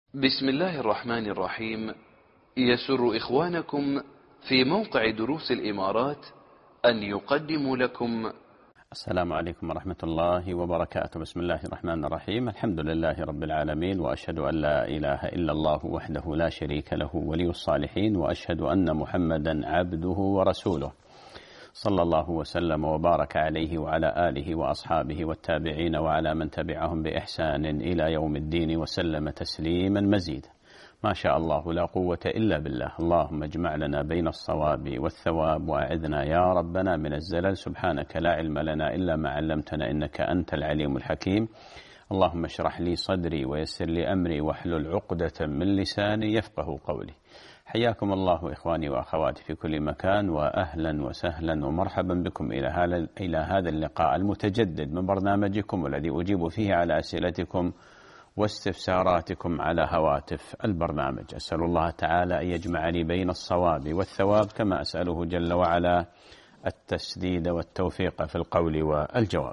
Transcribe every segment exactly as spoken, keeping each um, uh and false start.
بسم الله الرحمن الرحيم. يسر إخوانكم في موقع دروس الإمارات أن يقدموا لكم. السلام عليكم ورحمة الله وبركاته. بسم الله الرحمن الرحيم. الحمد لله رب العالمين، وأشهد أن لا إله إلا الله وحده لا شريك له ولي الصالحين، وأشهد أن محمدا عبده ورسوله، صلى الله وسلم وبارك عليه وعلى آله وأصحابه والتابعين وعلى من تبعهم بإحسان إلى يوم الدين، وسلم تسليما مزيدا. ما شاء الله لا قوة إلا بالله. اللهم اجمع لنا بين الصواب والثواب، وأعذنا يا ربنا من الزلل. سبحانك لا علم لنا إلا ما علمتنا، إنك أنت العليم الحكيم. اللهم اشرح لي صدري ويسر لي أمري واحلل عقدة من لساني يفقه قولي. حياكم الله إخواني وأخواتي في كل مكان، وأهلا وسهلا ومرحبا بكم إلى إلى هذا اللقاء المتجدد من برنامجكم، والذي أجيب فيه على أسئلتكم واستفساراتكم على هواتف البرنامج. أسأل الله تعالى أن يجمعني بين الصواب والثواب، كما أسأله جل وعلا التسديد والتوفيق في القول والجواب.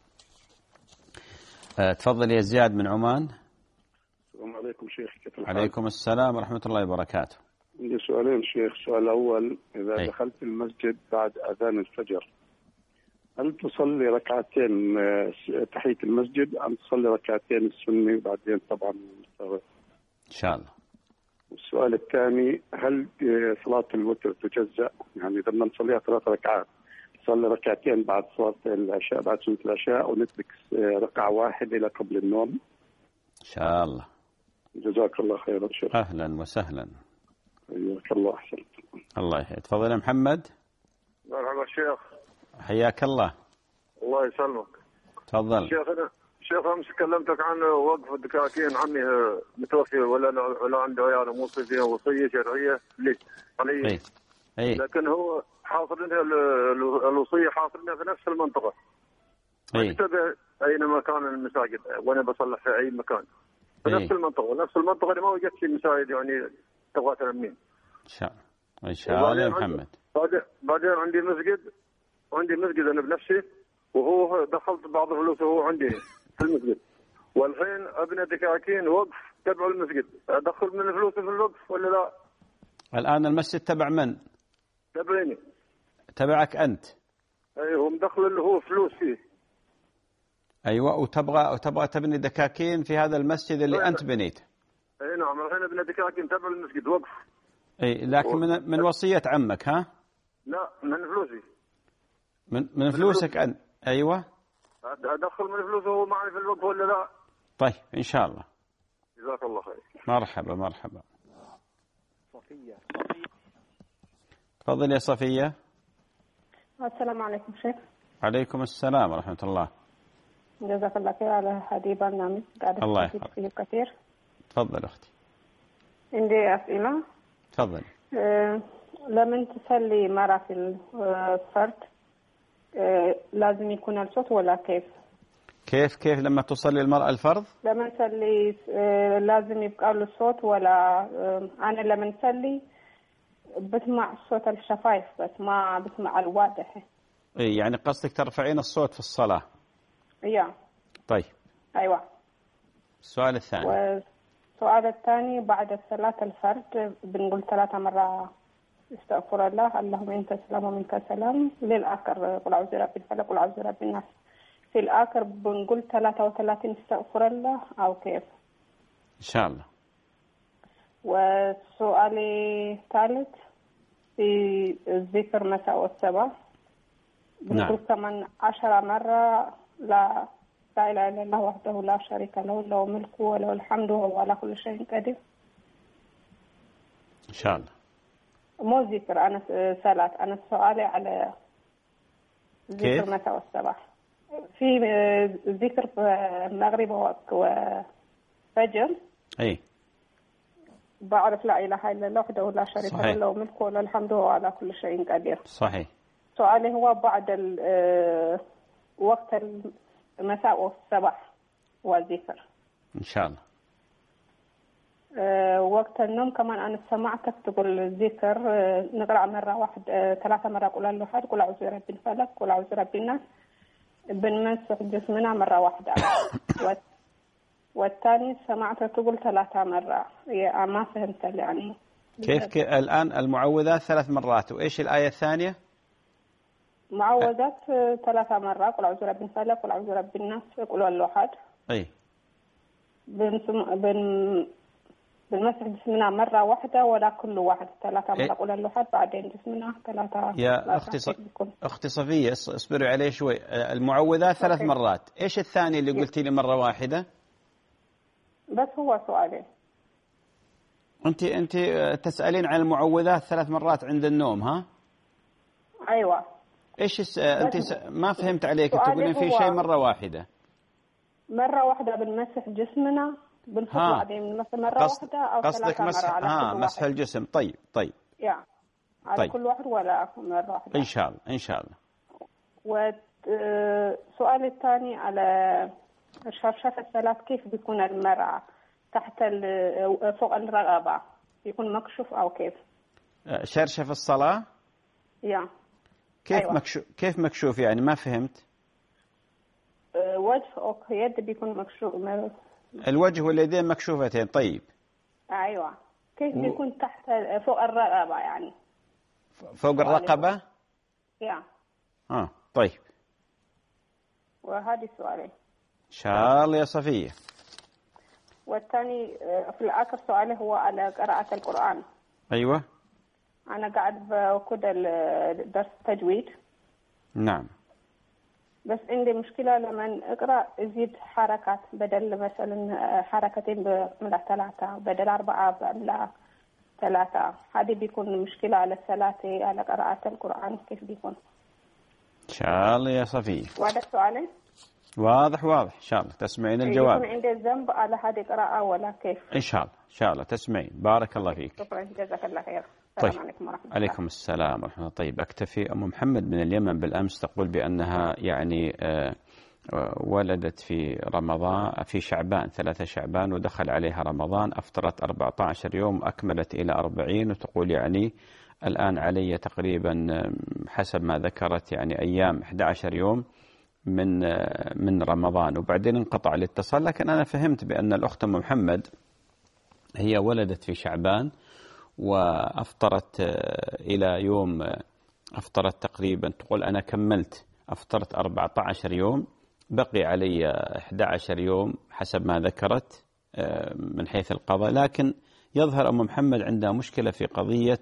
تفضل يا زياد من عمان. السلام عليكم شيخ، كيف الحال؟ عليكم السلام ورحمة الله وبركاته. عندي سؤالين شيخ. السؤال الأول، إذا أي. دخلت المسجد بعد أذان الفجر، هل تصلي ركعتين تحية المسجد أم تصلي ركعتين السنة وبعدين طبعا إن شاء الله؟ والسؤال الثاني، هل صلاة الوتر تجزأ؟ يعني لما نصليها ثلاث ركعات نصلي ركعتين بعد صلاة العشاء، بعد سنة العشاء، ونترك ركعة واحدة إلى قبل النوم؟ إن شاء الله. جزاك الله خيرا شيخ. أهلا وسهلا. حياك الله. أحسنت. الله يحييك. تفضل يا محمد. مرحبا شيخ. حياك الله. الله يسلمك. تفضل شيخ. أنا شيخ أمس كلمتك عن وقف الدكاكين، عمي متوفي ولا ولا عنده عيال، موصي فيها وصية شرعية لي علي. أي. أي. لكن هو حاصرينها الوصية حاصرينها في نفس المنطقة. أي. أشتبه أين مكان المساجد وأنا بصلح في أي مكان في أي. نفس المنطقة، ونفس المنطقة اللي ما وجدت في مساجد يعني تبغى تنمين. إن شاء الله. إن شاء الله يا محمد. بعدين بعدين عندي مسجد، عندي مسجد أنا بنفسي، وهو دخلت بعض فلوسه وهو عندي في المسجد، والحين ابني دكاكين وقف تبع المسجد، ادخل من فلوسه في الوقف ولا لا؟ الآن المسجد تبع من؟ تبعيني. تبعك أنت؟ اي، هو مدخل اللي هو فلوس فيه. أيوة. وتبغى وتبغى تبني دكاكين في هذا المسجد اللي أي. أنت بنيته؟ اي نعم، الحين ابني دكاكين تبع المسجد وقف. أي، لكن من من وصية عمك ها؟ لا، من فلوسي. من من فلوسك أنت؟ أيوة. ادخل من فلوسه هو معي في الوقف ولا لا؟ طيب إن شاء الله. جزاك الله خير. مرحبا مرحبا. صفية. تفضل يا صفية. السلام عليكم شيخ. عليكم السلام ورحمة الله. جزاك الله خير على هذه برنامج، قاعدة الله أستفيد يحفظك. فيه كثير. تفضل أختي. عندي أسئلة. تفضل. أه لما تصلي مرة في الفرد أه لازم يكون الصوت ولا كيف؟ كيف كيف لما تصلي المرأة الفرض؟ لما نصلي أه لازم يبقى له صوت ولا أه أنا لما نصلي بسمع صوت الشفايف بس ما بسمع الواضح. إيه، يعني قصدك ترفعين الصوت في الصلاة؟ يا. طيب. أيوة. السؤال الثاني. والسؤال الثاني، بعد صلاة الفرد بنقول ثلاثة مرة استغفر الله، اللهم انت السلام ومنك السلام، للآخر قل أعوذ برب الفلق قل أعوذ برب الناس. في الآخر بنقول ثلاثة وثلاثين استغفر الله أو كيف؟ إن شاء الله. والسؤال الثالث، في الذكر مساء والصباح بنقول نعم. كمان عشرة مرة لا لا إله إلا الله وحده لا شريك له، له ملكه وله الحمد وهو على كل شيء قدير. إن شاء الله. مو ذكر، أنا صلاة، أنا سؤالي على كيف؟ ذكر مساء والصباح. في ذكر المغرب وفجر. أي. بعرف لا إله إلا الله وحده لا شريك له، له ملكه وله الحمد وهو على كل شيء قدير. صحيح. سؤالي هو بعد وقت المساء والصباح والذكر. إن شاء الله. أه وقت النوم كمان أنا سمعتك تقول الذكر أه نقرأ مرة واحد أه ثلاثة مرة قل الله أحد قل أعوذ برب الفلق قل أعوذ برب الناس، بنمسح جسمنا مرة واحدة. والثاني سمعتها تقول ثلاثة مرة، ما فهمت يعني كيف, كيف الآن المعوذات ثلاث مرات، وإيش الآية الثانية؟ معوذات ثلاثة مرات، قل أعوذ برب الفلق، قل أعوذ برب الناس، قل هو الأحد. أي بن بن بالمسح جسمنا مرة واحدة ولا كل واحد ثلاثة مرة، قل الأحد بعدين جسمنا ثلاثة. يا أختي ص... أختي صفية اصبري عليه شوي. المعوذات ثلاث أوكي. مرات، إيش الثاني اللي قلتي لي مرة واحدة؟ بس هو سؤالي. أنت أنت تسألين عن المعوذات ثلاث مرات عند النوم ها؟ أيوة. إيش الس... أنت س... ما فهمت عليك، تقولين في شيء مرة واحدة. مرة واحدة بنمسح جسمنا بنفضل بعدين بنمسح مرة قصد... واحدة أو ثلاثة مرة على ها كل مسح واحد. الجسم. طيب طيب. يعني على طيب. كل واحد ولا مرة واحدة. إن شاء الله إن شاء الله. والسؤال الثاني على شرشف الصلاة، كيف بيكون المرأة تحت فوق الرقبة، بيكون مكشوف أو كيف؟ شرشف الصلاة؟ يا كيف أيوة. مكشوف؟ كيف مكشوف يعني ما فهمت؟ أه وجه أو يد بيكون مكشوف. الوجه واليدين مكشوفتين. طيب. أيوة. كيف و... بيكون تحت فوق الرقبة يعني؟ فوق الرقبة؟ يا. آه طيب. وهذه سؤالي. إن شاء الله يا صفية. والثاني في الآخر سؤالي هو على قراءة القرآن. أيوة. أنا قاعد باخذ درس تجويد. نعم. بس عندي مشكلة لما أقرأ أزيد حركات، بدل مثلا حركتين بملأ ثلاثة، بدل أربعة بملأ ثلاثة. هذه بيكون مشكلة على الصلاة على قراءة القرآن، كيف بيكون؟ إن شاء الله يا صفية. وهذا سؤالي؟ واضح واضح. إن شاء الله تسمعين الجواب. يكون عندي ذنب على هذه القراءة ولا كيف؟ إن شاء الله إن شاء الله تسمعين. بارك الله فيك. شكرا جزاك الله خير. طيب. عليكم ورحمة الله. عليكم السلام ورحمة الله. طيب أكتفي. أم محمد من اليمن بالأمس تقول بأنها يعني ولدت في رمضان في شعبان ثلاثة شعبان ودخل عليها رمضان، أفطرت أربعة عشر يوم أكملت إلى أربعين، وتقول يعني الآن علي تقريبا حسب ما ذكرت يعني أيام أحد عشر يوم من من رمضان، وبعدين انقطع الاتصال. لكن أنا فهمت بأن الأخت أم محمد هي ولدت في شعبان وأفطرت إلى يوم أفطرت تقريبا، تقول أنا كملت أفطرت أربعة عشر يوم، بقي علي أحد عشر يوم حسب ما ذكرت من حيث القضاء. لكن يظهر أم محمد عندها مشكلة في قضية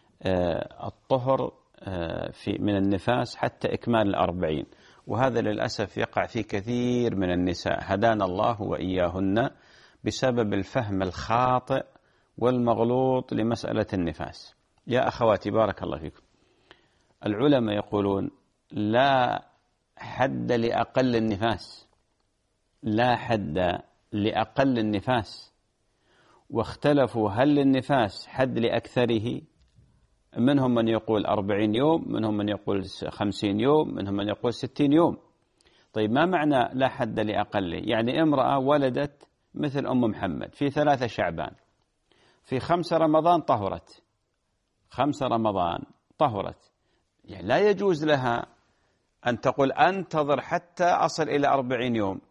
الطهر في من النفاس حتى إكمال الأربعين، وهذا للأسف يقع في كثير من النساء، هدانا الله وإياهن، بسبب الفهم الخاطئ والمغلوط لمسألة النفاس. يا أخواتي بارك الله فيكم، العلماء يقولون لا حد لأقل النفاس، لا حد لأقل النفاس، واختلفوا هل للنفاس حد لأكثره؟ منهم من يقول أربعين يوم، منهم من يقول خمسين يوم، منهم من يقول ستين يوم. طيب ما معنى لا حد لأقله؟ يعني امرأة ولدت مثل أم محمد في ثلاثة شعبان، في خمسة رمضان طهرت، خمسة رمضان طهرت، يعني لا يجوز لها أن تقول أنتظر حتى أصل إلى أربعين يوم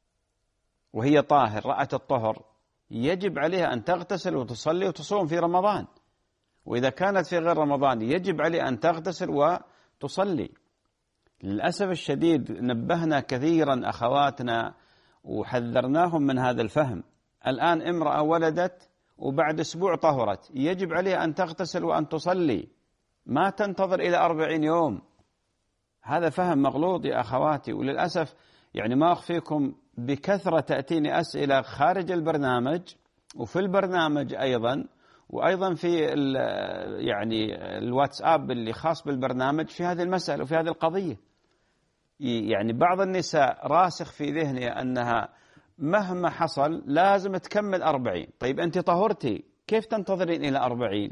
وهي طاهر رأت الطهر. يجب عليها أن تغتسل وتصلي وتصوم في رمضان، وإذا كانت في غير رمضان يجب عليها أن تغتسل وتصلي. للأسف الشديد نبهنا كثيرا أخواتنا وحذرناهم من هذا الفهم. الآن امرأة ولدت وبعد أسبوع طهرت، يجب عليها أن تغتسل وأن تصلي، ما تنتظر إلى أربعين يوم. هذا فهم مغلوط يا أخواتي، وللأسف يعني ما أخفيكم بكثرة تأتيني أسئلة خارج البرنامج وفي البرنامج أيضا، وأيضا في يعني الواتساب اللي خاص بالبرنامج في هذه المسألة وفي هذه القضية. يعني بعض النساء راسخ في ذهنها أنها مهما حصل لازم تكمل أربعين. طيب أنت طهرتي كيف تنتظرين إلى أربعين؟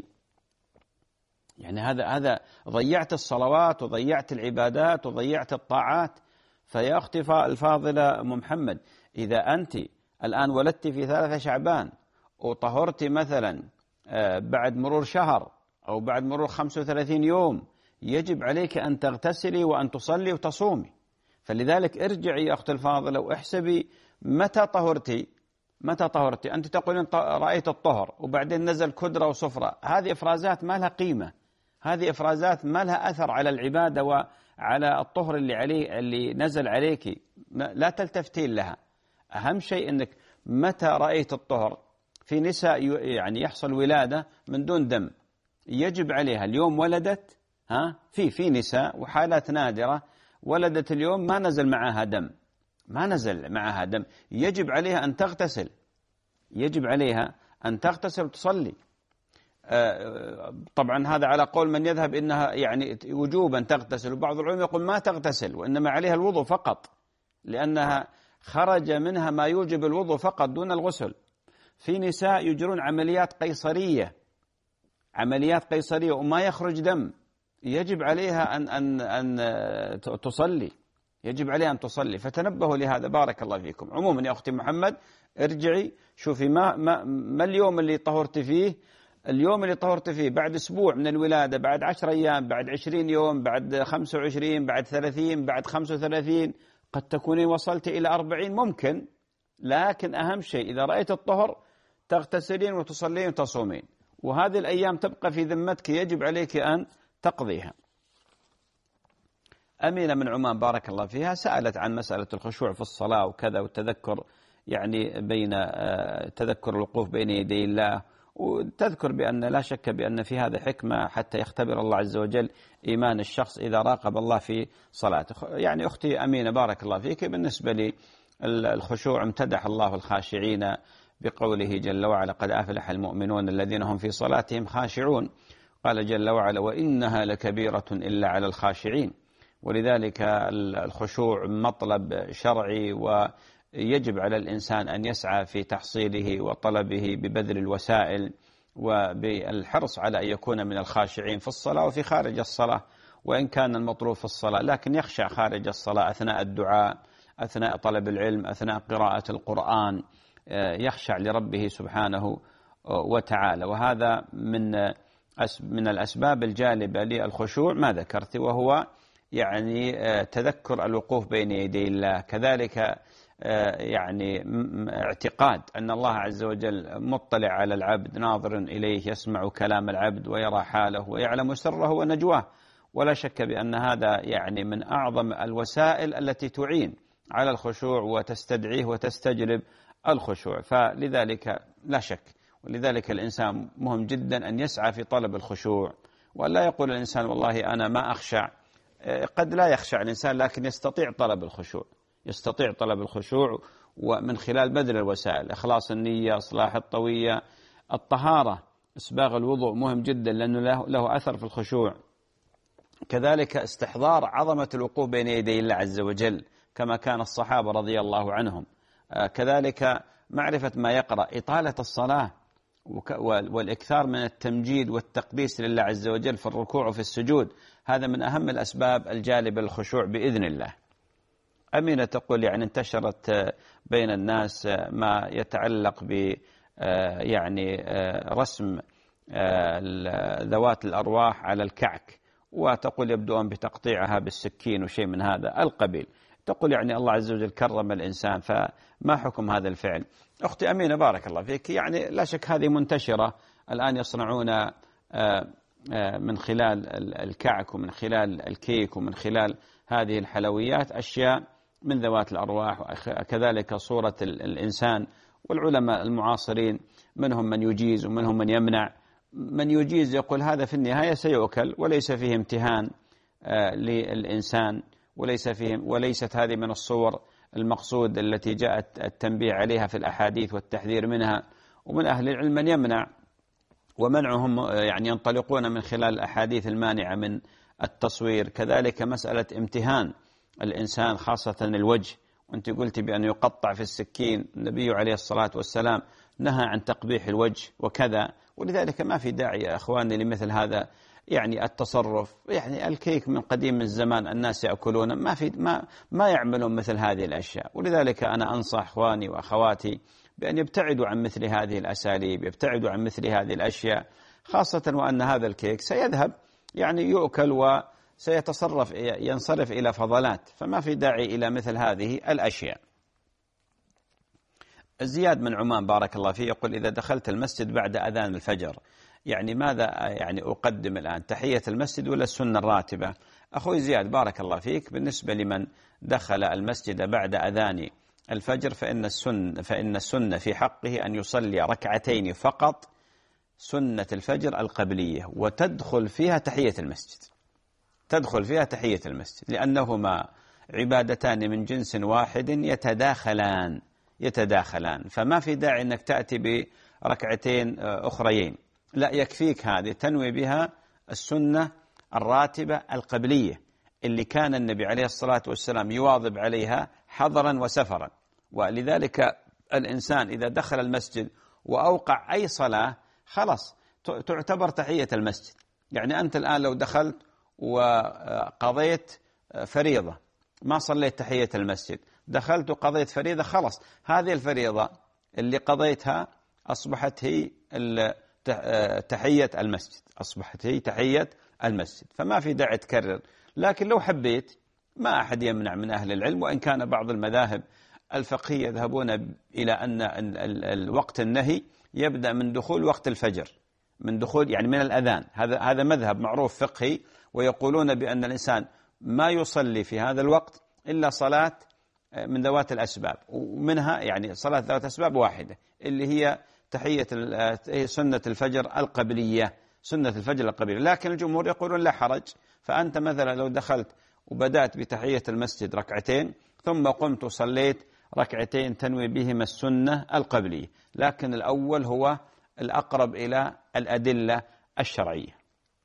يعني هذا هذا ضيعت الصلوات وضيعت العبادات وضيعت الطاعات. فيا أختي الفاضلة أم محمد، إذا أنت الآن ولدت في ثلاثة شعبان وطهرتي مثلا بعد مرور شهر أو بعد مرور خمسة وثلاثين يوم، يجب عليك أن تغتسلي وأن تصلي وتصومي. فلذلك ارجعي يا أختي الفاضلة واحسبي متى طهرتي، متى طهرتي؟ أنت تقولين رأيت الطهر وبعدين نزل كدرة وصفرة، هذه إفرازات ما لها قيمة، هذه إفرازات ما لها أثر على العبادة وعلى الطهر اللي عليه اللي نزل عليك، لا تلتفتين لها. أهم شيء أنك متى رأيت الطهر. في نساء يعني يحصل ولادة من دون دم، يجب عليها اليوم ولدت، ها في في نساء وحالات نادرة ولدت اليوم ما نزل معها دم، ما نزل معها دم، يجب عليها أن تغتسل، يجب عليها أن تغتسل وتصلي. طبعا هذا على قول من يذهب إنها يعني وجوبا تغتسل، وبعض العلماء يقول ما تغتسل وإنما عليها الوضوء فقط، لأنها خرج منها ما يوجب الوضوء فقط دون الغسل. في نساء يجرون عمليات قيصرية، عمليات قيصرية وما يخرج دم، يجب عليها أن أن أن تصلي، يجب عليها أن تصلي. فتنبهوا لهذا بارك الله فيكم. عموما يا أختي محمد ارجعي شوفي ما ما ما اليوم اللي طهرت فيه، اليوم اللي طهرت فيه بعد أسبوع من الولادة، بعد عشر أيام، بعد عشرين يوم، بعد خمسة وعشرين، بعد ثلاثين، بعد خمسة وثلاثين، قد تكونين وصلت إلى أربعين ممكن، لكن أهم شيء إذا رأيت الطهر تغتسلين وتصلين وتصومين، وهذه الأيام تبقى في ذمتك يجب عليك أن تقضيها. أمينة من عمان بارك الله فيها سألت عن مسألة الخشوع في الصلاة وكذا، والتذكر يعني بين تذكر الوقوف بين يدي الله، وتذكر بأن لا شك بأن في هذا حكمة حتى يختبر الله عز وجل إيمان الشخص إذا راقب الله في صلاته. يعني أختي أمينة بارك الله فيك، بالنسبة للخشوع امتدح الله الخاشعين بقوله جل وعلا قد أفلح المؤمنون الذين هم في صلاتهم خاشعون، قال جل وعلا وإنها لكبيرة إلا على الخاشعين. ولذلك الخشوع مطلب شرعي ويجب على الإنسان أن يسعى في تحصيله وطلبه ببذل الوسائل وبالحرص على أن يكون من الخاشعين في الصلاة وفي خارج الصلاة، وإن كان المطلوب في الصلاة لكن يخشع خارج الصلاة أثناء الدعاء، أثناء طلب العلم، أثناء قراءة القرآن، يخشع لربه سبحانه وتعالى. وهذا من من الأسباب الجالبة للخشوع ما ذكرت، وهو يعني تذكر الوقوف بين يدي الله، كذلك يعني اعتقاد أن الله عز وجل مطلع على العبد ناظر إليه، يسمع كلام العبد ويرى حاله ويعلم سره ونجواه. ولا شك بأن هذا يعني من أعظم الوسائل التي تعين على الخشوع وتستدعيه وتستجلب الخشوع، فلذلك لا شك، ولذلك الإنسان مهم جدا أن يسعى في طلب الخشوع، ولا يقول الإنسان والله أنا ما أخشع. قد لا يخشع الإنسان لكن يستطيع طلب الخشوع، يستطيع طلب الخشوع ومن خلال بذل الوسائل، إخلاص النية، إصلاح الطوية، الطهارة، إسباغ الوضوء مهم جدا لأنه له, له أثر في الخشوع. كذلك استحضار عظمة الوقوف بين يدي الله عز وجل كما كان الصحابة رضي الله عنهم. كذلك معرفة ما يقرأ، إطالة الصلاة والإكثار من التمجيد والتقديس لله عز وجل في الركوع وفي السجود، هذا من أهم الأسباب الجالبة للخشوع بإذن الله. أمينة تقول يعني انتشرت بين الناس ما يتعلق ب يعني رسم ذوات الأرواح على الكعك، وتقول يبدو بتقطيعها بالسكين وشيء من هذا القبيل. تقول يعني الله عز وجل كرم الإنسان، فما حكم هذا الفعل؟ أختي أمينة بارك الله فيك، يعني لا شك هذه منتشرة الآن، يصنعون من خلال الكعك ومن خلال الكيك ومن خلال هذه الحلويات أشياء من ذوات الأرواح، وكذلك صورة الإنسان. والعلماء المعاصرين منهم من يجيز ومنهم من يمنع. من يجيز يقول هذا في النهاية سيؤكل وليس فيه امتهان للإنسان، وليس فيه وليست هذه من الصور المقصود التي جاءت التنبيه عليها في الأحاديث والتحذير منها. ومن أهل العلم من يمنع، ومنعهم يعني ينطلقون من خلال الأحاديث المانعة من التصوير. كذلك مسألة امتهان الإنسان خاصة الوجه، وأنت قلت بأن يقطع في السكين، النبي عليه الصلاة والسلام نهى عن تقبيح الوجه وكذا، ولذلك ما في داعي يا أخواني لمثل هذا يعني التصرف. يعني الكيك من قديم الزمان الناس يأكلون، ما في ما ما يعملون مثل هذه الأشياء. ولذلك أنا أنصح أخواني وأخواتي بأن يبتعدوا عن مثل هذه الأساليب، يبتعدوا عن مثل هذه الأشياء، خاصة وأن هذا الكيك سيذهب يعني يؤكل وسيتصرف ينصرف إلى فضلات، فما في داعي إلى مثل هذه الأشياء. زياد من عمان بارك الله فيه يقول إذا دخلت المسجد بعد أذان الفجر يعني ماذا يعني أقدم الآن، تحية المسجد ولا السنة الراتبة؟ أخوي زياد بارك الله فيك، بالنسبة لمن دخل المسجد بعد أذان الفجر فإن السنة فإن السنة في حقه أن يصلي ركعتين فقط سنة الفجر القبلية، وتدخل فيها تحية المسجد، تدخل فيها تحية المسجد، لأنهما عبادتان من جنس واحد يتداخلان يتداخلان فما في داعي أنك تأتي بركعتين أخريين، لا يكفيك هذه تنوي بها السنة الراتبة القبلية اللي كان النبي عليه الصلاة والسلام يواظب عليها حضرا وسفرا. ولذلك الإنسان إذا دخل المسجد وأوقع أي صلاة خلاص تعتبر تحية المسجد. يعني أنت الآن لو دخلت وقضيت فريضة ما صليت تحية المسجد، دخلت وقضيت فريضة، خلاص هذه الفريضة اللي قضيتها أصبحت هي تحية المسجد، أصبحت هي تحية المسجد، فما في داعي تكرر. لكن لو حبيت ما أحد يمنع من أهل العلم، وإن كان بعض المذاهب الفقهية يذهبون إلى أن الوقت النهي يبدأ من دخول وقت الفجر، من دخول يعني من الأذان، هذا هذا مذهب معروف فقهي، ويقولون بأن الإنسان ما يصلي في هذا الوقت إلا صلاة من ذوات الأسباب، ومنها يعني صلاة ذوات الأسباب واحدة اللي هي تحية سنة الفجر القبلية، سنة الفجر القبلية. لكن الجمهور يقولون لا حرج، فأنت مثلا لو دخلت وبدأت بتحية المسجد ركعتين ثم قمت وصليت ركعتين تنوي بهما السنة القبلية، لكن الأول هو الأقرب إلى الأدلة الشرعية.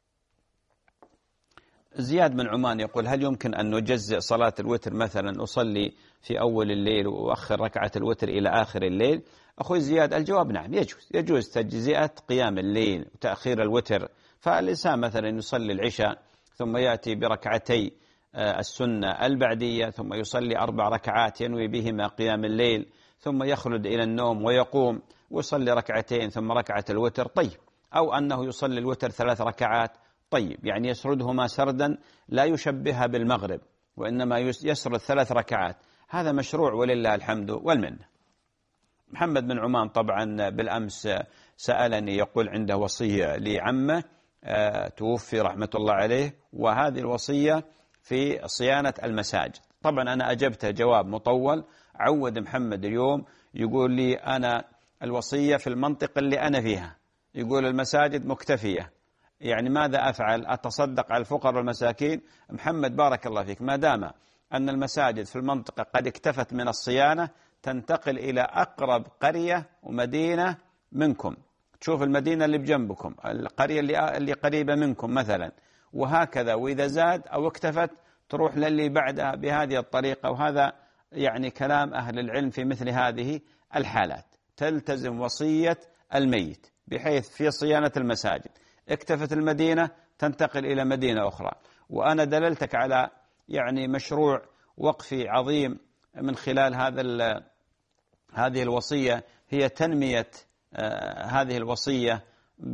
زياد من عمان يقول هل يمكن أن نجزئ صلاة الوتر، مثلا أصلي في أول الليل وأخر ركعة الوتر إلى آخر الليل؟ أخوي زياد الجواب نعم، يجوز يجوز تجزئة قيام الليل وتأخير الوتر. فالإنسان مثلا يصلي العشاء ثم يأتي بركعتي السنة البعدية ثم يصلي أربع ركعات ينوي بهما قيام الليل، ثم يخلد إلى النوم ويقوم ويصلي ركعتين ثم ركعة الوتر، طيب. أو أنه يصلي الوتر ثلاث ركعات، طيب، يعني يسردهما سردا لا يشبهها بالمغرب، وإنما يسرد ثلاث ركعات، هذا مشروع ولله الحمد والمنة. محمد بن عمان طبعا بالأمس سألني يقول عنده وصية لعمه توفي رحمة الله عليه، وهذه الوصية في صيانة المساجد. طبعا أنا أجبته جواب مطول، عود محمد اليوم يقول لي أنا الوصية في المنطقة اللي أنا فيها، يقول المساجد مكتفية، يعني ماذا أفعل؟ أتصدق على الفقراء والمساكين؟ محمد بارك الله فيك، ما دام أن المساجد في المنطقة قد اكتفت من الصيانة تنتقل إلى أقرب قرية ومدينة منكم، تشوف المدينة اللي بجنبكم، القرية اللي اللي قريبة منكم مثلا، وهكذا. وإذا زاد أو اكتفت تروح للي بعدها بهذه الطريقة. وهذا يعني كلام أهل العلم في مثل هذه الحالات، تلتزم وصية الميت بحيث في صيانة المساجد اكتفت المدينة تنتقل إلى مدينة أخرى. وأنا دللتك على يعني مشروع وقفي عظيم من خلال هذا هذه الوصية، هي تنمية آه هذه الوصية ب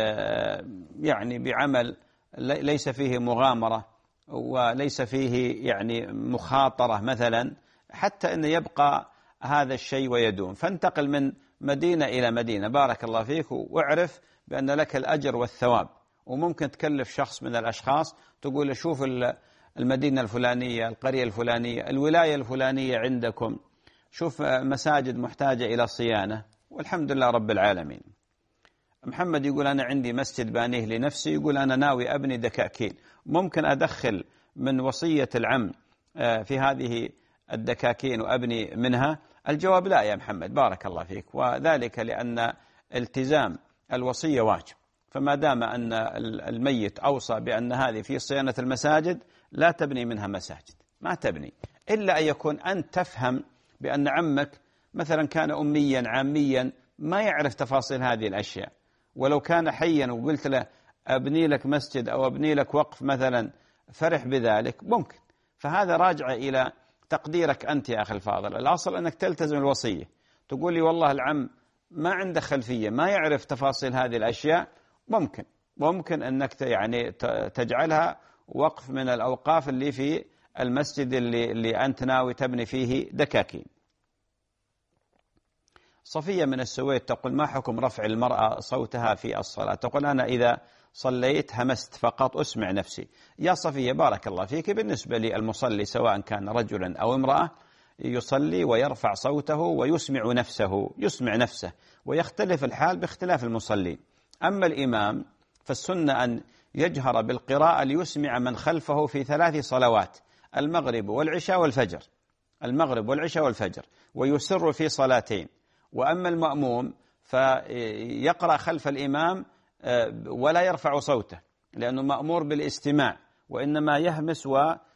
يعني بعمل ليس فيه مغامرة وليس فيه يعني مخاطرة مثلا، حتى أن يبقى هذا الشيء ويدوم. فانتقل من مدينة إلى مدينة بارك الله فيك، واعرف بأن لك الأجر والثواب. وممكن تكلف شخص من الأشخاص تقول شوف المدينة الفلانية، القرية الفلانية، الولاية الفلانية عندكم، شوف مساجد محتاجة إلى صيانة، والحمد لله رب العالمين. محمد يقول أنا عندي مسجد بانيه لنفسي، يقول أنا ناوي أبني دكاكين، ممكن أدخل من وصية العم في هذه الدكاكين وأبني منها؟ الجواب لا يا محمد بارك الله فيك، وذلك لأن التزام الوصية واجب. فما دام أن الميت أوصى بأن هذه في صيانة المساجد لا تبني منها مساجد، ما تبني، إلا أن يكون أنت تفهم بأن عمك مثلا كان أميا عاميا ما يعرف تفاصيل هذه الأشياء، ولو كان حيا وقلت له أبني لك مسجد أو أبني لك وقف مثلا فرح بذلك ممكن. فهذا راجع إلى تقديرك أنت يا أخي الفاضل. الأصل أنك تلتزم الوصية، تقول لي والله العم ما عنده خلفية ما يعرف تفاصيل هذه الأشياء، ممكن ممكن أنك يعني تجعلها وقف من الأوقاف اللي في المسجد اللي, اللي أنت ناوي تبني فيه دكاكين. صفية من السويد تقول: ما حكم رفع المرأة صوتها في الصلاة؟ تقول: أنا إذا صليت همست فقط أسمع نفسي. يا صفية بارك الله فيك، بالنسبة للمصلي سواء كان رجلا أو امرأة يصلي ويرفع صوته ويسمع نفسه يسمع نفسه ويختلف الحال باختلاف المصلين. أما الإمام فالسنة أن يجهر بالقراءة ليسمع من خلفه في ثلاث صلوات: المغرب والعشاء والفجر المغرب والعشاء والفجر ويسر في صلاتين. وأما المأموم فيقرأ خلف الإمام ولا يرفع صوته لأنه مأمور بالاستماع، وإنما يهمس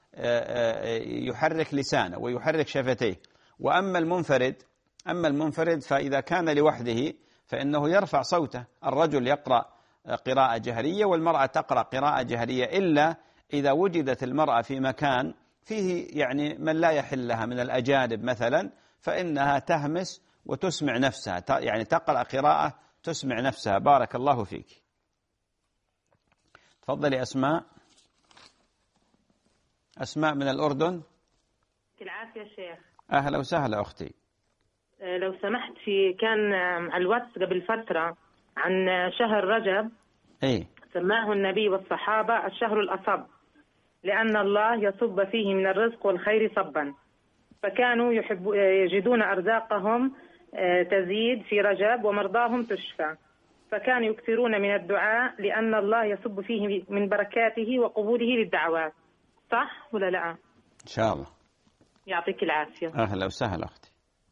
ويحرك لسانه ويحرك شفتيه. وأما المنفرد أما المنفرد فإذا كان لوحده فإنه يرفع صوته. الرجل يقرأ قراءة جهرية والمرأة تقرأ قراءة جهرية، إلا إذا وجدت المرأة في مكان فيه يعني من لا يحل لها من الأجانب مثلا، فإنها تهمس وتسمع نفسها، يعني تقرأ قراءة تسمع نفسها. بارك الله فيك. تفضلي أسماء. أسماء من الأردن. العافية شيخ. أهلا وسهلا أختي. لو سمحت، في كان على الواتس قبل فترة عن شهر رجب، إيه؟ سماه النبي والصحابة الشهر الأصب، لأن الله يصب فيه من الرزق والخير صبا، فكانوا يحب يجدون أرزاقهم تزيد في رجب ومرضاهم تشفى، فكانوا يكثرون من الدعاء لأن الله يصب فيه من بركاته وقبوله للدعوات. صح ولا لا؟ إن شاء الله. يعطيك العافية. أهلا وسهلا أختي.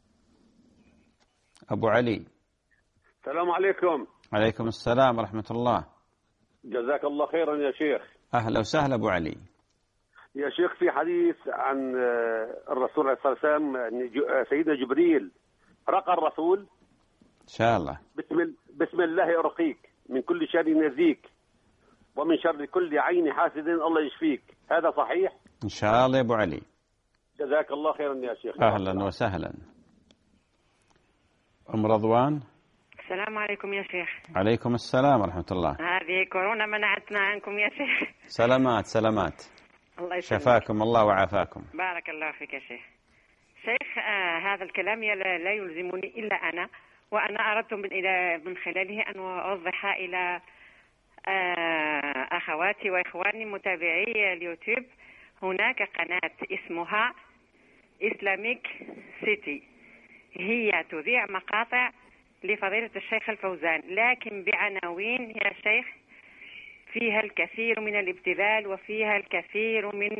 أبو علي. السلام عليكم. عليكم السلام ورحمة الله. جزاك الله خيرا يا شيخ. أهلا وسهلا أبو علي. يا شيخ، في حديث عن الرسول عليه الصلاة والسلام أن سيدنا جبريل رقى الرسول إن شاء الله بسم, بسم الله أرقيك من كل شر يزيك ومن شر كل عين حاسد الله يشفيك. هذا صحيح؟ إن شاء الله يا أبو علي. جزاك الله خيرا يا شيخ. أهلا وسهلا. أم رضوان. السلام عليكم يا شيخ. عليكم السلام ورحمة الله. هذه كورونا منعتنا عنكم يا شيخ. سلامات سلامات. الله يسلمك. شفاكم الله وعافاكم. بارك الله فيك يا شيخ. شيخ آه هذا الكلام لا يلزمني إلا أنا، وأنا أردت من خلاله أن أوضح إلى آه أخواتي وإخواني متابعي اليوتيوب. هناك قناة اسمها إسلاميك سيتي، هي تذيع مقاطع لفضيلة الشيخ الفوزان، لكن بعناوين يا شيخ فيها الكثير من الابتذال وفيها الكثير من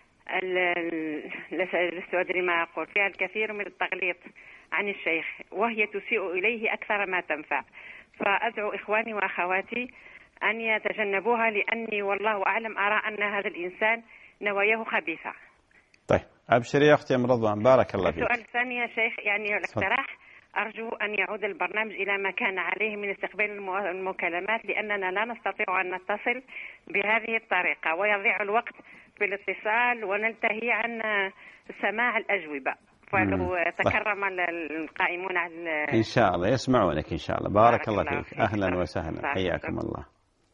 لست أدري ما أقول فيها الكثير من التغليط عن الشيخ، وهي تسيء إليه أكثر ما تنفع. فأدعو إخواني وأخواتي أن يتجنبوها، لأني والله أعلم أرى أن هذا الإنسان نواياه خبيثة. طيب أبشري يا أختي أم رضوان، بارك الله فيك. السؤال الثاني يا شيخ، يعني الاقتراح، أرجو أن يعود البرنامج إلى ما كان عليه من استقبال المكالمات، لأننا لا نستطيع أن نتصل بهذه الطريقة ويضيع الوقت في الاتصال وننتهي عن سماع الأجوبة. فلو تكرم القائمون على إن شاء الله يسمعونك إن شاء الله. بارك الله فيك. فيك. أهلا وسهلا، حياكم الله.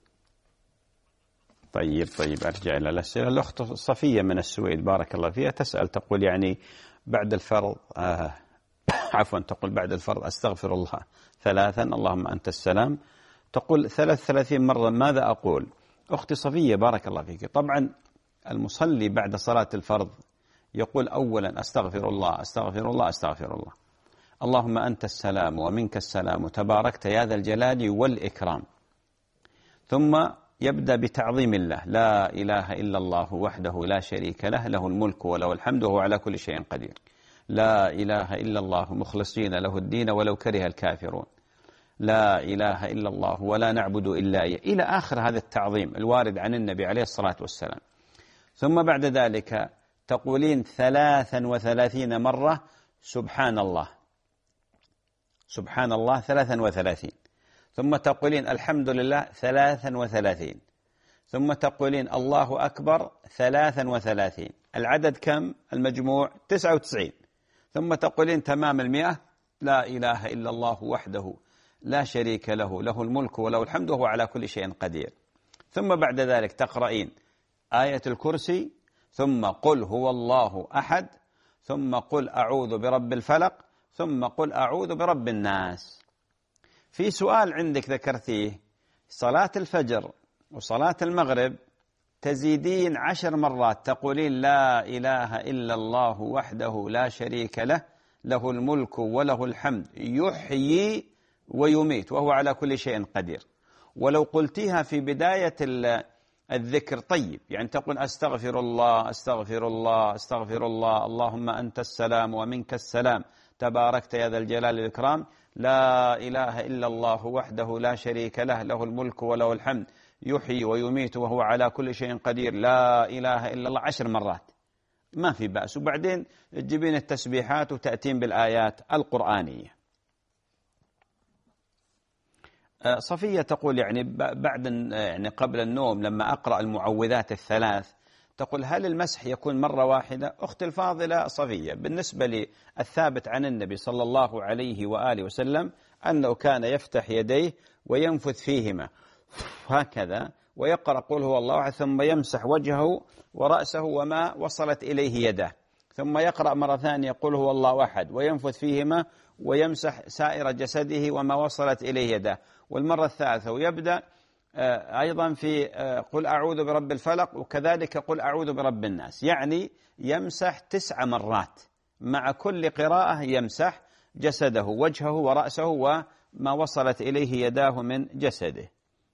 طيب طيب أرجع إلى الأسئلة. الأخت صفية من السويد بارك الله فيها تسأل، تقول يعني بعد الفرض آه عفوا تقول بعد الفرض أستغفر الله ثلاثا اللهم أنت السلام، تقول ثلاث ثلاثين مرة ماذا أقول؟ أختي صفية بارك الله فيك، طبعا المصلي بعد صلاة الفرض يقول أولا أستغفر الله أستغفر الله أستغفر الله، اللهم أنت السلام ومنك السلام تباركت يا ذا الجلال والإكرام، ثم يبدأ بتعظيم الله، لا إله إلا الله وحده لا شريك له له الملك وله الحمد وهو على كل شيء قدير، لا إله إلا الله مخلصين له الدين ولو كره الكافرون، لا إله إلا الله ولا نعبد إلا إياه، إلى آخر هذا التعظيم الوارد عن النبي عليه الصلاة والسلام. ثم بعد ذلك تقولين ثلاثا وثلاثين مرة سبحان الله سبحان الله ثلاثا وثلاثين، ثم تقولين الحمد لله ثلاثا وثلاثين، ثم تقولين الله أكبر ثلاثا وثلاثين، العدد كم؟ المجموع تسعة وتسعين، ثم تقولين تمام المئة لا إله إلا الله وحده لا شريك له له الملك وله الحمد وهو على كل شيء قدير، ثم بعد ذلك تقرأين آية الكرسي، ثم قل هو الله أحد، ثم قل أعوذ برب الفلق، ثم قل أعوذ برب الناس. في سؤال عندك ذكرتيه، صلاة الفجر وصلاة المغرب تزيدين عشر مرات تقولين لا إله إلا الله وحده لا شريك له له الملك وله الحمد يحيي ويميت وهو على كل شيء قدير. ولو قلتيها في بداية الذكر طيب، يعني تقول أستغفر الله أستغفر الله أستغفر الله اللهم أنت السلام ومنك السلام تباركت يا ذا الجلال والإكرام لا إله إلا الله وحده لا شريك له له الملك وله الحمد يحيي ويميت وهو على كل شيء قدير لا إله إلا الله عشر مرات ما في بأس. وبعدين تجيبين التسبيحات وتأتين بالآيات القرآنية. صفية تقول يعني بعد يعني قبل النوم لما أقرأ المعوذات الثلاث تقول هل المسح يكون مرة واحدة؟ أختي الفاضلة صفية، بالنسبة للثابت عن النبي صلى الله عليه وآله وسلم أنه كان يفتح يديه وينفث فيهما هكذا ويقرأ قل هو الله أحد ثم يمسح وجهه ورأسه وما وصلت إليه يده، ثم يقرأ مرة ثانية قل هو الله أحد وينفث فيهما ويمسح سائر جسده وما وصلت إليه يده، والمرة الثالثة ويبدأ أيضا في قل أعوذ برب الفلق وكذلك قل أعوذ برب الناس، يعني يمسح تسع مرات مع كل قراءة يمسح جسده وجهه ورأسه وما وصلت إليه يداه من جسده.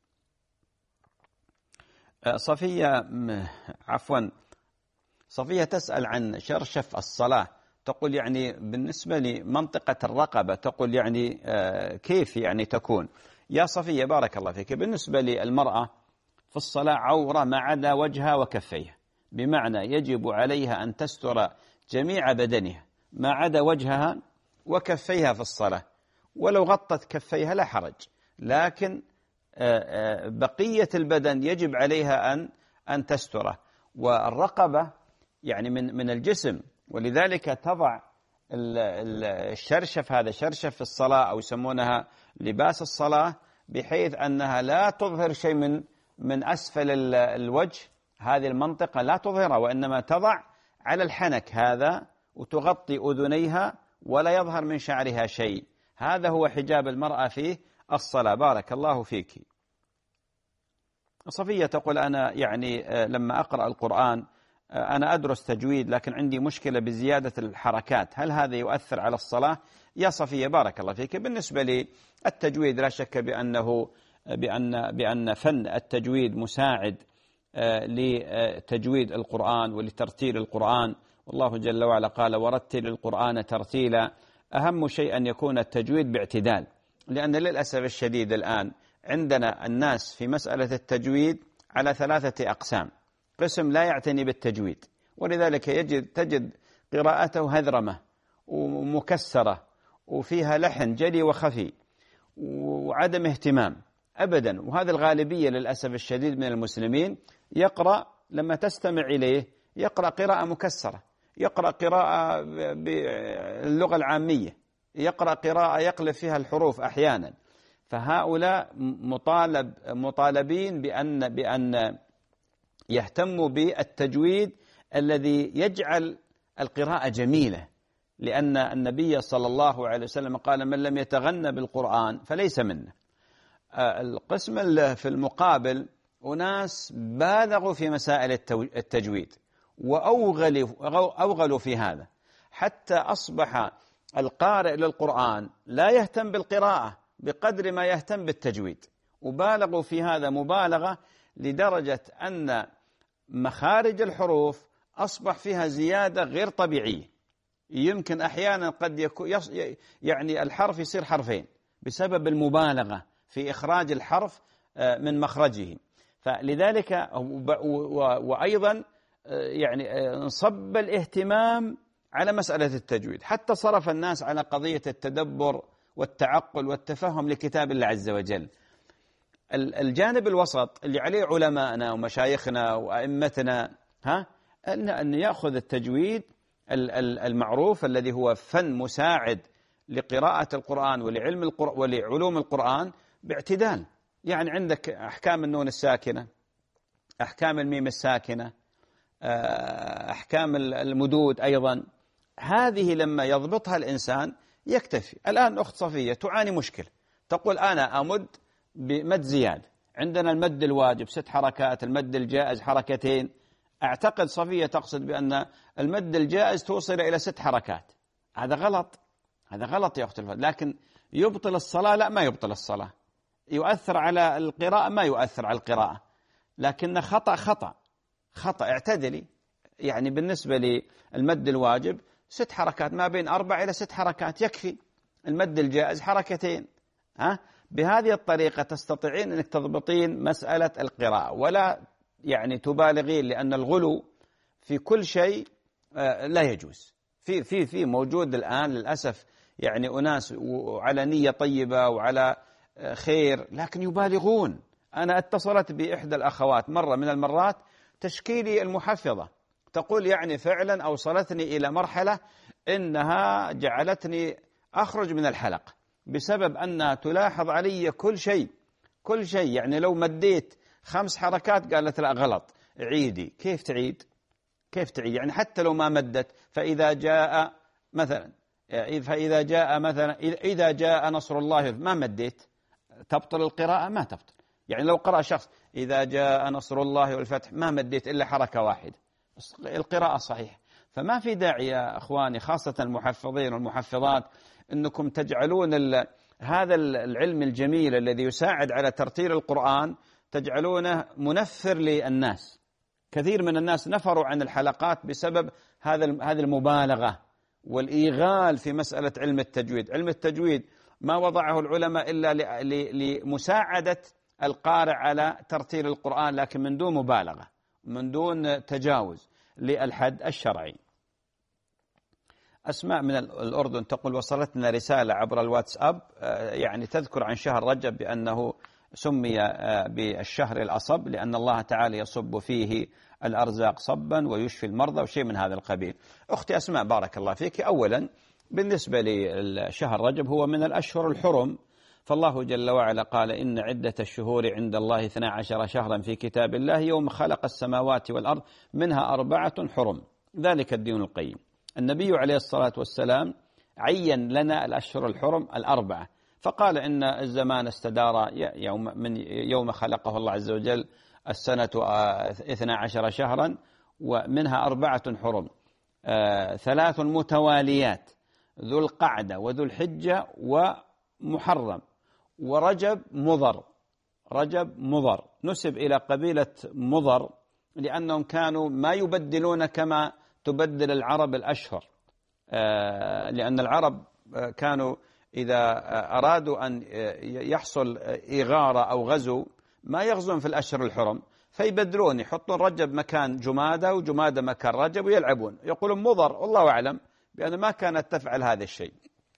صفية عفوا صفية تسأل عن شرشف الصلاة، تقول يعني بالنسبة لمنطقة الرقبة تقول يعني كيف يعني تكون؟ يا صفية بارك الله فيك، بالنسبة للمرأة في الصلاة عورة ما عدا وجهها وكفيها، بمعنى يجب عليها أن تستر جميع بدنها ما عدا وجهها وكفيها في الصلاة، ولو غطت كفيها لا حرج، لكن بقية البدن يجب عليها أن أن تستره. والرقبة يعني من من الجسم، ولذلك تضع الشرشف هذا شرشف في الصلاة أو يسمونها لباس الصلاة، بحيث أنها لا تظهر شيء من من أسفل الوجه، هذه المنطقة لا تظهرها وإنما تضع على الحنك هذا وتغطي أذنيها ولا يظهر من شعرها شيء، هذا هو حجاب المرأة في الصلاة. بارك الله فيك. صفية تقول أنا يعني لما أقرأ القرآن أنا أدرس تجويد لكن عندي مشكلة بزيادة الحركات، هل هذا يؤثر على الصلاة؟ يا صفية بارك الله فيك، بالنسبة للتجويد لا شك بأنه بأن بأن فن التجويد مساعد لتجويد القرآن ولترتيل القرآن، والله جل وعلا قال ورتل القرآن ترتيلا. أهم شيء أن يكون التجويد باعتدال، لأن للأسف الشديد الآن عندنا الناس في مسألة التجويد على ثلاثة أقسام، قسم لا يعتني بالتجويد ولذلك يجد تجد قراءته هذرمة ومكسرة وفيها لحن جلي وخفي وعدم اهتمام أبدا، وهذا الغالبية للأسف الشديد من المسلمين يقرأ لما تستمع إليه يقرأ قراءة مكسرة، يقرأ قراءة باللغة العامية، يقرأ قراءة يقلب فيها الحروف أحيانا، فهؤلاء مطالب مطالبين بأن بأن يهتموا بالتجويد الذي يجعل القراءة جميلة، لأن النبي صلى الله عليه وسلم قال من لم يتغنى بالقرآن فليس منا. القسم في المقابل أناس بالغوا في مسائل التجويد وأوغلوا أوغلوا في هذا، حتى أصبح القارئ للقرآن لا يهتم بالقراءة بقدر ما يهتم بالتجويد، وبالغوا في هذا مبالغة لدرجة أن مخارج الحروف أصبح فيها زيادة غير طبيعية، يمكن أحيانا قد يكون يعني الحرف يصير حرفين بسبب المبالغة في إخراج الحرف من مخرجه. فلذلك وأيضا يعني انصب الاهتمام على مسألة التجويد، حتى صرف الناس على قضية التدبر والتعقل والتفهم لكتاب الله عز وجل. الجانب الوسط اللي عليه علماءنا ومشايخنا وأئمتنا ها أن يأخذ التجويد المعروف الذي هو فن مساعد لقراءة القرآن ولعلم القرآن ولعلوم القرآن باعتدال، يعني عندك أحكام النون الساكنة، أحكام الميم الساكنة، أحكام المدود أيضا، هذه لما يضبطها الإنسان يكتفي. الآن أخت صفية تعاني مشكلة، تقول أنا أمد بمد زيادة، عندنا المد الواجب ست حركات، المد الجائز حركتين. أعتقد صفية تقصد بأن المد الجائز توصل إلى ست حركات. هذا غلط، هذا غلط يا أخت الفضل. لكن يبطل الصلاة؟ لا، ما يبطل الصلاة. يؤثر على القراءة؟ ما يؤثر على القراءة. لكن خطأ خطأ خطأ اعتدلي. يعني بالنسبة للمد الواجب ست حركات، ما بين أربع إلى ست حركات يكفي. المد الجائز حركتين. ها؟ بهذه الطريقة تستطيعين أنك تضبطين مسألة القراءة، ولا يعني تبالغين، لأن الغلو في كل شيء لا يجوز. في في في موجود الآن للأسف يعني أناس على نية طيبة وعلى خير لكن يبالغون. أنا اتصلت بإحدى الأخوات مرة من المرات تشكيلي المحفظة، تقول يعني فعلا أوصلتني إلى مرحلة إنها جعلتني أخرج من الحلقة بسبب أنها تلاحظ علي كل شيء كل شيء. يعني لو مديت خمس حركات قالت لا غلط، عيدي. كيف تعيد؟ كيف تعيد؟ يعني حتى لو ما مدت، فإذا جاء مثلا فإذا جاء مثلا إذا جاء نصر الله ما مديت، تبطل القراءة؟ ما تبطل. يعني لو قرأ شخص إذا جاء نصر الله والفتح ما مديت إلا حركة واحدة، القراءة صحيح. فما في داعي يا أخواني، خاصة المحفظين والمحفظات، أنكم تجعلون هذا العلم الجميل الذي يساعد على ترتيل القرآن تجعلونه منفر للناس. كثير من الناس نفروا عن الحلقات بسبب هذا هذه المبالغة والإيغال في مسألة علم التجويد. علم التجويد ما وضعه العلماء إلا لمساعدة القارئ على ترتيل القرآن، لكن من دون مبالغة، من دون تجاوز للحد الشرعي. أسماء من الأردن تقول وصلتنا رسالة عبر الواتساب يعني تذكر عن شهر رجب بأنه سمي بالشهر الأصب لأن الله تعالى يصب فيه الأرزاق صبا ويشفي المرضى وشيء من هذا القبيل. أختي أسماء بارك الله فيك، أولا بالنسبة للشهر رجب هو من الأشهر الحرم، فالله جل وعلا قال إن عدة الشهور عند الله اثنا عشر شهرا في كتاب الله يوم خلق السماوات والأرض منها أربعة حرم ذلك الدين القيم. النبي عليه الصلاة والسلام عين لنا الأشهر الحرم الأربعة، فقال إن الزمان استدار يوم من يوم خلقه الله عز وجل السنة اثنا عشر شهرا ومنها أربعة حرم، ثلاث متواليات ذو القعدة وذو الحجة ومحرم ورجب مضر. رجب مضر نسب إلى قبيلة مضر لأنهم كانوا ما يبدلون كما تبدل العرب الأشهر، لأن العرب كانوا إذا أرادوا أن يحصل إغارة أو غزو ما يغزون في الأشهر الحرم، فيبدلون، يحطون رجب مكان جمادة وجمادة مكان رجب ويلعبون، يقولون مضر، والله أعلم بأن ما كانت تفعل هذا الشيء.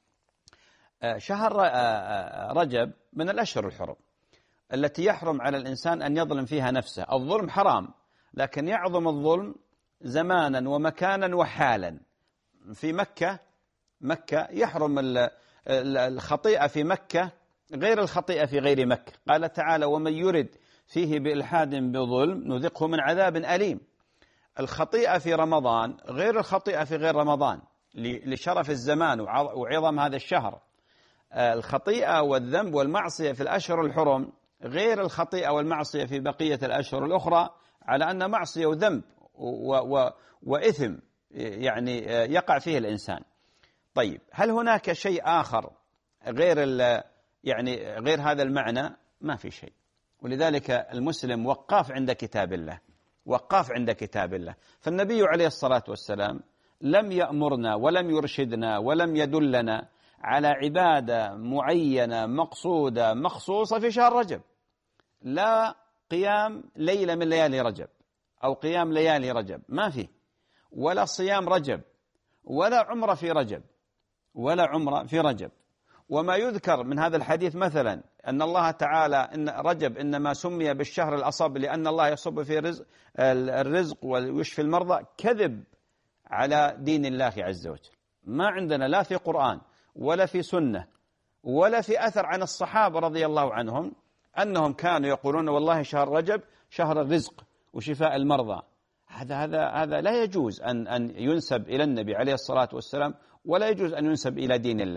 شهر رجب من الأشهر الحرم التي يحرم على الإنسان أن يظلم فيها نفسه. الظلم حرام، لكن يعظم الظلم زمانا ومكانا وحالا. في مكة مكة يحرم الخطيئة في مكة غير الخطيئة في غير مكة. قال تعالى ومن يرد فيه بإلحاد بظلم نذقه من عذاب أليم. الخطيئة في رمضان غير الخطيئة في غير رمضان لشرف الزمان وعظم هذا الشهر. الخطيئة والذنب والمعصية في الأشهر الحرم غير الخطيئة والمعصية في بقية الأشهر الأخرى، على أن معصية وذنب و و وإثم يعني يقع فيه الإنسان. طيب هل هناك شيء آخر غير يعني غير هذا المعنى؟ ما في شيء. ولذلك المسلم وقاف عند كتاب الله، وقاف عند كتاب الله. فالنبي عليه الصلاة والسلام لم يأمرنا ولم يرشدنا ولم يدلنا على عبادة معينة مقصودة مخصوصة في شهر رجب. لا قيام ليلة من ليالي رجب أو قيام ليالي رجب، ما فيه، ولا صيام رجب، ولا عمرة في رجب، ولا عمرة في رجب. وما يذكر من هذا الحديث مثلا أن الله تعالى إن رجب إنما سمي بالشهر الأصب لأن الله يصب في رزق الرزق ويشفي المرضى، كذب على دين الله عز وجل. ما عندنا لا في قرآن ولا في سنة ولا في أثر عن الصحابة رضي الله عنهم أنهم كانوا يقولون والله شهر رجب شهر الرزق وشفاء المرضى. هذا هذا هذا لا يجوز أن أن ينسب إلى النبي عليه الصلاة والسلام، ولا يجوز أن ينسب إلى دين الله.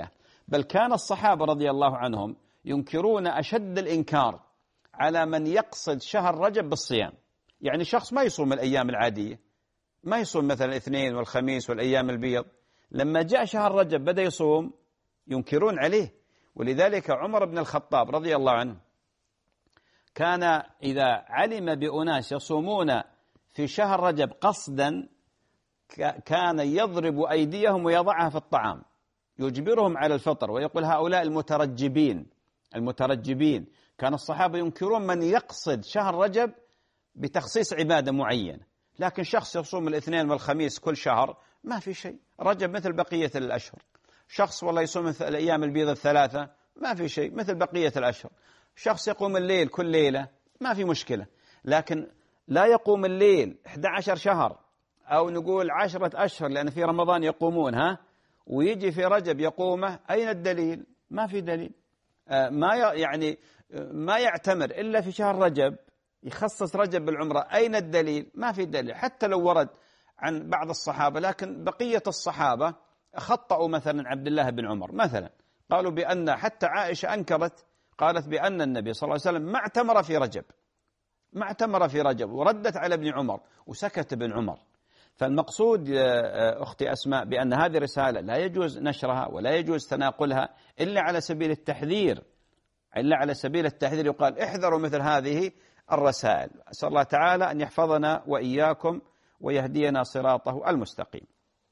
بل كان الصحابة رضي الله عنهم ينكرون أشد الإنكار على من يقصد شهر رجب بالصيام. يعني شخص ما يصوم الأيام العادية، ما يصوم مثلا الاثنين والخميس والأيام البيض، لما جاء شهر رجب بدأ يصوم ينكرون عليه. ولذلك عمر بن الخطاب رضي الله عنه كان إذا علم بأناس يصومون في شهر رجب قصدا كان يضرب أيديهم ويضعها في الطعام، يجبرهم على الفطر، ويقول هؤلاء المترجبين المترجبين. كان الصحابة ينكرون من يقصد شهر رجب بتخصيص عبادة معينة، لكن شخص يصوم الاثنين والخميس كل شهر ما في شيء، رجب مثل بقية الأشهر. شخص والله يصوم الأيام البيض الثلاثة ما في شيء مثل بقية الأشهر. شخص يقوم الليل كل ليلة ما في مشكلة، لكن لا يقوم الليل أحد عشر شهر أو نقول عشرة أشهر لأن في رمضان يقومون ها، ويجي في رجب يقومه. أين الدليل؟ ما في دليل. آه ما يعني ما يعتمر إلا في شهر رجب، يخصص رجب بالعمرة. أين الدليل؟ ما في دليل، حتى لو ورد عن بعض الصحابة. لكن بقية الصحابة خطأوا، مثلا عبد الله بن عمر مثلا قالوا بأن، حتى عائشة أنكرت، قالت بأن النبي صلى الله عليه وسلم ما اعتمر في رجب، ما اعتمر في رجب، وردت على ابن عمر وسكت ابن عمر. فالمقصود أختي أسماء بأن هذه رسالة لا يجوز نشرها ولا يجوز تناقلها إلا على سبيل التحذير، إلا على سبيل التحذير. يقال احذروا مثل هذه الرسائل. أسأل الله تعالى أن يحفظنا وإياكم ويهدينا صراطه المستقيم.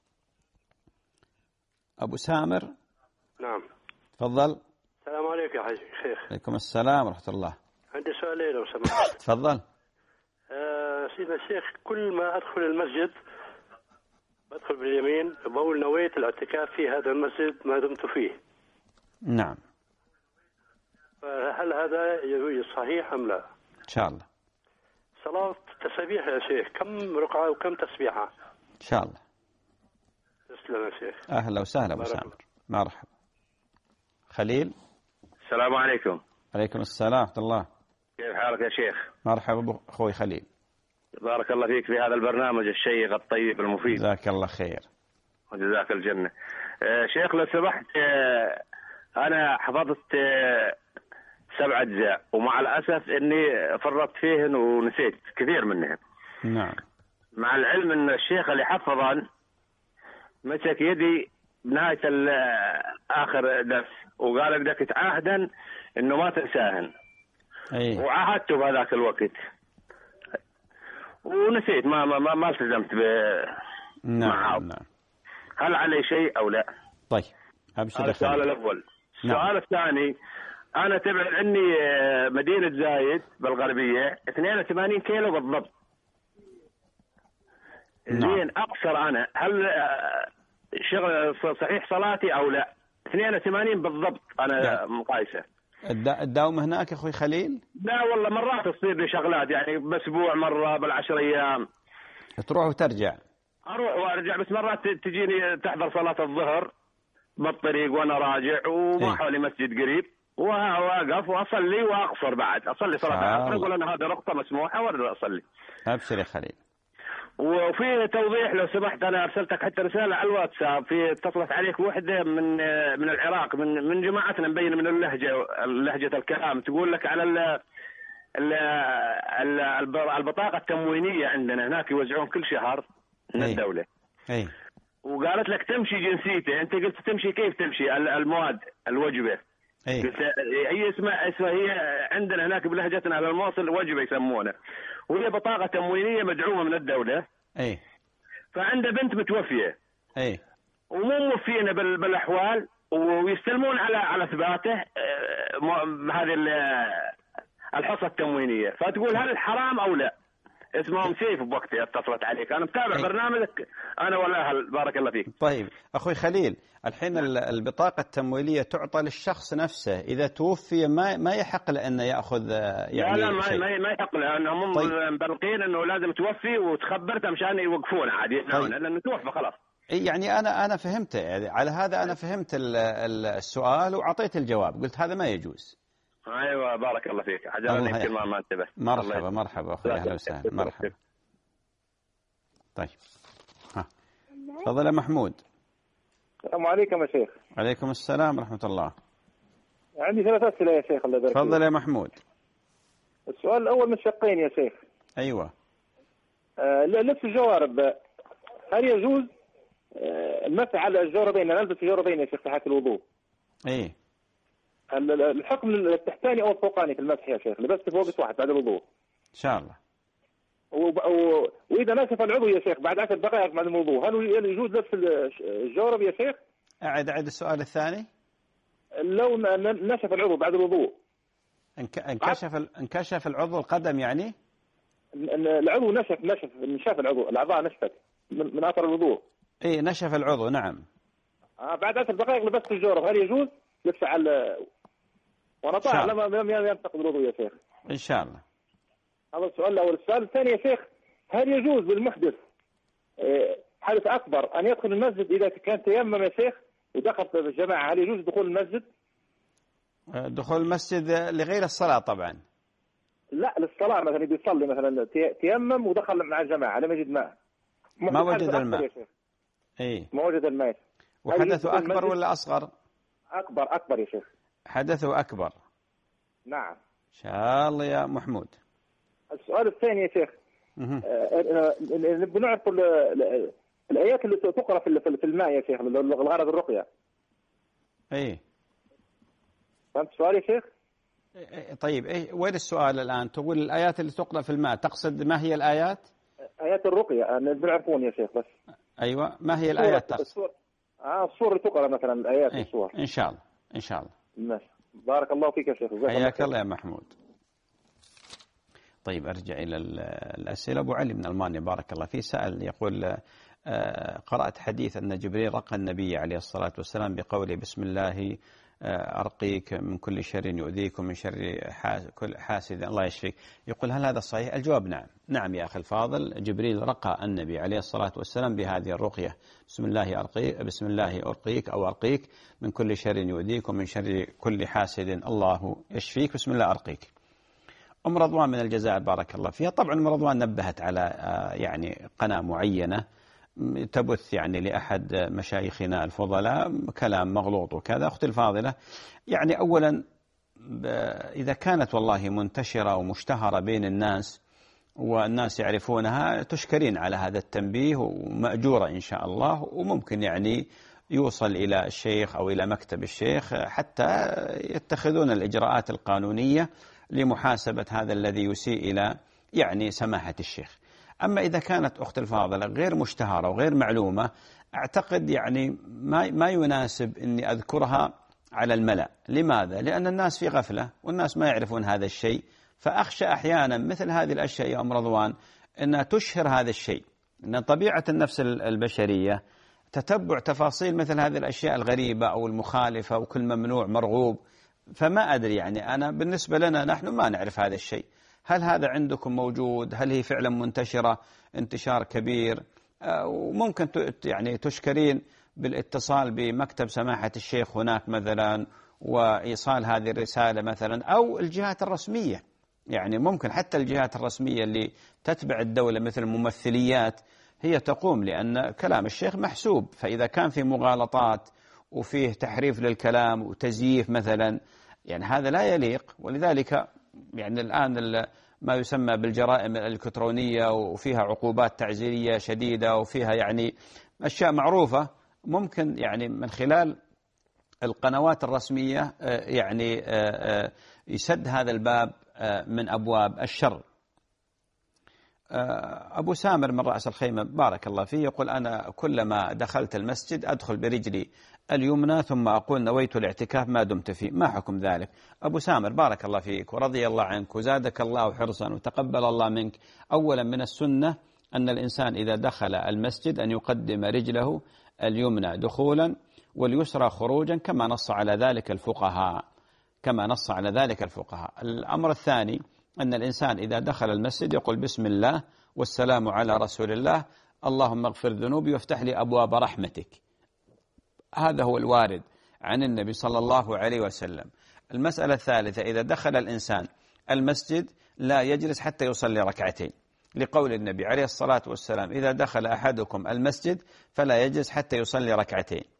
أبو سامر. نعم. تفضل. السلام عليكم يا حاج شيخ. عليكم السلام ورحمة الله. عندي سؤالين لو سمحت. تفضل. آه سيدنا الشيخ، كل ما أدخل المسجد بدخل باليمين بقول نويت الاعتكاف في هذا المسجد ما دمت فيه. نعم. فهل هذا صحيح أم لا؟ إن شاء الله. صلاة تسبيح يا شيخ، كم ركعة وكم تسبيحة؟ إن شاء الله. تسلم يا شيخ. أهلا وسهلا أبو سامر. مرحبا. خليل. السلام عليكم. عليكم السلام ورحمة الله. كيف حالك يا شيخ؟ مرحبا أخوي خليل. بارك الله فيك في هذا البرنامج الشيق الطيب المفيد. جزاك الله خير. وجزاك الجنة. آه شيخ لو سمحت، آه أنا حفظت آه سبع أجزاء، ومع الأسف إني فرطت فيهن ونسيت كثير منهم. نعم. مع العلم إن الشيخ اللي حفظن مسك يدي بنهاية آخر درس وقال بدك تعاهدا إنه ما تنساهن. أي. وعاهدته بهذاك الوقت ونسيت، ما ما ما التزمت ب. نعم نعم. هل علي شيء أو لا؟ طيب أبشر. هذا السؤال الأول. نعم. السؤال الثاني، أنا تبعد عني مدينة زايد بالغربية اثنين وثمانين كيلو بالضبط. نعم. زين أقصر أنا، هل شغل صحيح صلاتي أو لا؟ اثنين وثمانين بالضبط أنا مقايسة. الداوم هناك أخوي خليل؟ لا والله مرات تصير لي شغلات، يعني بأسبوع مرة بالعشر أيام تروح وترجع. أروح وأرجع، بس مرات تجيني تحضر صلاة الظهر بالطريق وأنا راجع وما حولي مسجد قريب، وأوقف وأصلي وأقصر بعد، أصلي صلاة العصر أقول أنا هذا رقطة مسموحة وأرجع أصلي. أبشر يا خليل. وفي توضيح لو سمحت، أنا أرسلتك حتى رسالة على الواتساب، في اتصلت عليك وحدة من من العراق، من من جماعتنا مبين من اللهجة لهجة الكلام، تقول لك على ال ال البطاقة التموينية عندنا هناك يوزعون كل شهر من أي. الدولة. أي. وقالت لك تمشي جنسيته، أنت قلت تمشي كيف تمشي المواد الوجبة. أي. هي اسمها اسمها هي عندنا هناك بلهجتنا على الموصل وجبة يسمونه، وهي بطاقة تموينية مدعومة من الدولة. أي. فعنده بنت متوفية. أي. ومو موفينا بالاحوال، ويستلمون على على اثباته هذه الحصة التموينية. فتقول هل حرام او لا؟ اسمهم سيف بوقتها اتصلت عليك، انا متابع أي. برنامجك انا والاهل، بارك الله فيك. طيب اخوي خليل، الحين البطاقة التمويلية تعطى للشخص نفسه، اذا توفي ما ما يحق له انه ياخذ يعني لا لا شيء. ما ما يحق له، انهم طيب. مبلغين انه لازم توفي وتخبرته مشان يوقفون عادي يمنعون. طيب. لانه توفى خلاص. يعني انا انا فهمت، يعني على هذا انا فهمت السؤال واعطيت الجواب، قلت هذا ما يجوز. ايوه بارك الله فيك، عجبني يمكن ما ما انتبه. مرحبا مرحبا اخوي، اهلا وسهلا. مرحبا. طيب ها تفضل يا محمود. السلام عليكم يا شيخ. عليكم السلام ورحمة الله. عندي ثلاث أسئلة يا شيخ. الله يبارك فيك. تفضل يا محمود. السؤال الأول من شقين يا شيخ. أيوة. آه لبس الجوارب، هل يجوز آه المسح على الجوربين؟ نلبس الجوربين يا شيخ في حالة الوضوء. إيه. الحكم التحتاني أو الفوقاني في المسح يا شيخ؟ لبست فوق واحد بعد الوضوء. إن شاء الله. و... و... وإذا نشف العضو يا شيخ بعد عشر دقائق بعد الوضوء، هل يجوز لبس الجورب يا شيخ؟ أعد أعد السؤال الثاني. لو نشف العضو بعد الوضوء. انكشف انكشف العضو القدم يعني؟ العضو نشف نشف نشف العضو، الأعضاء نشفت من, من أثر الوضوء. إيه نشف العضو نعم. آه بعد عشر دقائق لبست الجورب، هل يجوز لبس على وأنا طالع لما ينتقد الوضوء يا شيخ؟ إن شاء الله. هذا السؤال الأول. السؤال الثاني يا شيخ، هل يجوز للمحدث حدث أكبر أن يدخل المسجد إذا كان تيمم يا شيخ ودخل في الجماعة؟ هل يجوز دخول المسجد؟ دخول المسجد لغير الصلاة طبعا. لا للصلاة مثلا بيصلي مثلا تيمم ودخل مع الجماعة لم يجد ماء. ما وجد الماء. إيه. ما وجد الماء. وحدثه أكبر ولا أصغر؟ أكبر أكبر يا شيخ. حدثه أكبر. نعم. إن شاء الله يا محمود. السؤال الثاني يا شيخ، نبغى نعرف الآيات اللي تقرأ في الماء يا شيخ الغرض الرقية. إيه. فهمت السؤال يا شيخ؟ طيب إيه وين السؤال الآن؟ تقول الآيات اللي تقرأ في الماء، تقصد ما هي الآيات؟ آيات الرقية نبغى نعرفون يا شيخ بس. أيوة ما هي الآيات تقصد؟ الصور آه الصور اللي تقرأ مثلا الآيات إيه؟ الصور. إن شاء الله إن شاء الله. ماشي. بارك الله فيك يا شيخ. حياك الله يا محمود. طيب أرجع إلى الأسئلة. أبو علي من ألمانيا بارك الله فيه سأل يقول قرأت حديث أن جبريل رقى النبي عليه الصلاة والسلام بقوله بسم الله أرقيك من كل شر يؤذيك ومن شر كل حاسد الله يشفيك. يقول هل هذا صحيح؟ الجواب نعم. نعم يا أخي الفاضل، جبريل رقى النبي عليه الصلاة والسلام بهذه الرقية بسم الله أرقيك بسم الله أرقيك أو أرقيك من كل شر يؤذيك ومن شر كل حاسد الله يشفيك بسم الله أرقيك. أم رضوان من الجزائر بارك الله فيها. طبعا أم رضوان نبهت على يعني قناة معينة تبث يعني لأحد مشايخنا الفضلاء كلام مغلوط وكذا. أختي الفاضلة يعني أولا إذا كانت والله منتشرة ومشتهرة بين الناس والناس يعرفونها تشكرين على هذا التنبيه ومأجورة إن شاء الله، وممكن يعني يوصل إلى الشيخ أو إلى مكتب الشيخ حتى يتخذون الإجراءات القانونية لمحاسبة هذا الذي يسيء إلى يعني سماحة الشيخ. أما إذا كانت أخت الفاضلة غير مشتهرة وغير معلومة أعتقد يعني ما ما يناسب أني أذكرها على الملأ. لماذا؟ لأن الناس في غفلة والناس ما يعرفون هذا الشيء، فأخشى أحيانا مثل هذه الأشياء يا أم رضوان أنها تشهر هذا الشيء. أن طبيعة النفس البشرية تتبع تفاصيل مثل هذه الأشياء الغريبة أو المخالفة وكل ممنوع مرغوب. فما أدري يعني أنا بالنسبة لنا نحن ما نعرف هذا الشيء، هل هذا عندكم موجود؟ هل هي فعلا منتشرة انتشار كبير؟ وممكن يعني تشكرين بالاتصال بمكتب سماحة الشيخ هناك مثلا وإيصال هذه الرسالة مثلا، أو الجهات الرسمية. يعني ممكن حتى الجهات الرسمية اللي تتبع الدولة مثل الممثليات هي تقوم، لأن كلام الشيخ محسوب. فإذا كان في مغالطات وفيه تحريف للكلام وتزييف مثلا يعني هذا لا يليق. ولذلك يعني الآن ما يسمى بالجرائم الإلكترونية وفيها عقوبات تعزيرية شديدة وفيها يعني أشياء معروفة، ممكن يعني من خلال القنوات الرسمية يعني يسد هذا الباب من أبواب الشر. أبو سامر من رأس الخيمة بارك الله فيه يقول أنا كلما دخلت المسجد أدخل برجلي اليمنى ثم أقول نويت الاعتكاف ما دمت فيه، ما حكم ذلك؟ أبو سامر بارك الله فيك ورضي الله عنك وزادك الله حرصا وتقبل الله منك. أولا من السنة أن الإنسان إذا دخل المسجد أن يقدم رجله اليمنى دخولا واليسرى خروجا كما نص على ذلك الفقهاء كما نص على ذلك الفقهاء. الأمر الثاني أن الإنسان إذا دخل المسجد يقول بسم الله والسلام على رسول الله اللهم اغفر ذنوبي وافتح لي أبواب رحمتك. هذا هو الوارد عن النبي صلى الله عليه وسلم. المسألة الثالثة إذا دخل الإنسان المسجد لا يجلس حتى يصلي ركعتين، لقول النبي عليه الصلاة والسلام إذا دخل أحدكم المسجد فلا يجلس حتى يصلي ركعتين.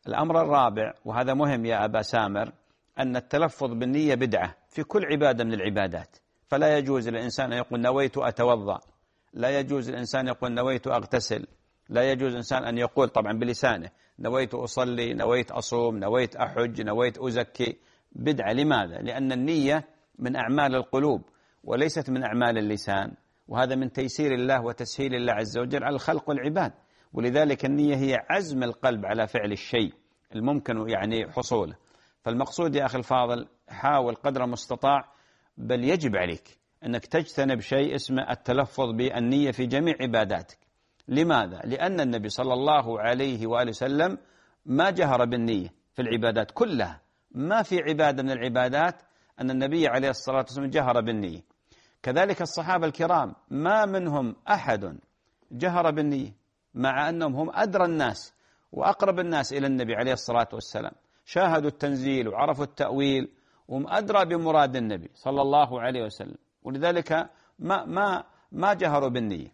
الأمر الرابع، وهذا مهم يا أبا سامر، أن التلفظ بالنية بدعة في كل عبادة من العبادات. فلا يجوز للإنسان أن يقول نويت أتوضأ، لا يجوز للإنسان يقول نويت أغتسل، لا يجوز الإنسان أن يقول طبعا بلسانه نويت أصلي، نويت أصوم، نويت أحج، نويت أزكي. بدعة. لماذا؟ لأن النية من أعمال القلوب وليست من أعمال اللسان، وهذا من تيسير الله وتسهيل الله عز وجل على الخلق والعباد. ولذلك النية هي عزم القلب على فعل الشيء الممكن يعني حصوله. فالمقصود يا أخي الفاضل، حاول قدر المستطاع، بل يجب عليك أنك تجتنب شيء اسمه التلفظ بالنية في جميع عباداتك. لماذا؟ لأن النبي صلى الله عليه وآله وسلم ما جهر بالنية في العبادات كلها. ما في عبادة من العبادات أن النبي عليه الصلاة والسلام جهر بالنية. كذلك الصحابة الكرام ما منهم أحد جهر بالنية، مع أنهم هم أدرى الناس وأقرب الناس إلى النبي عليه الصلاة والسلام، شاهدوا التنزيل وعرفوا التأويل وهم أدرى بمراد النبي صلى الله عليه وسلم، ولذلك ما ما ما جهروا بالنية.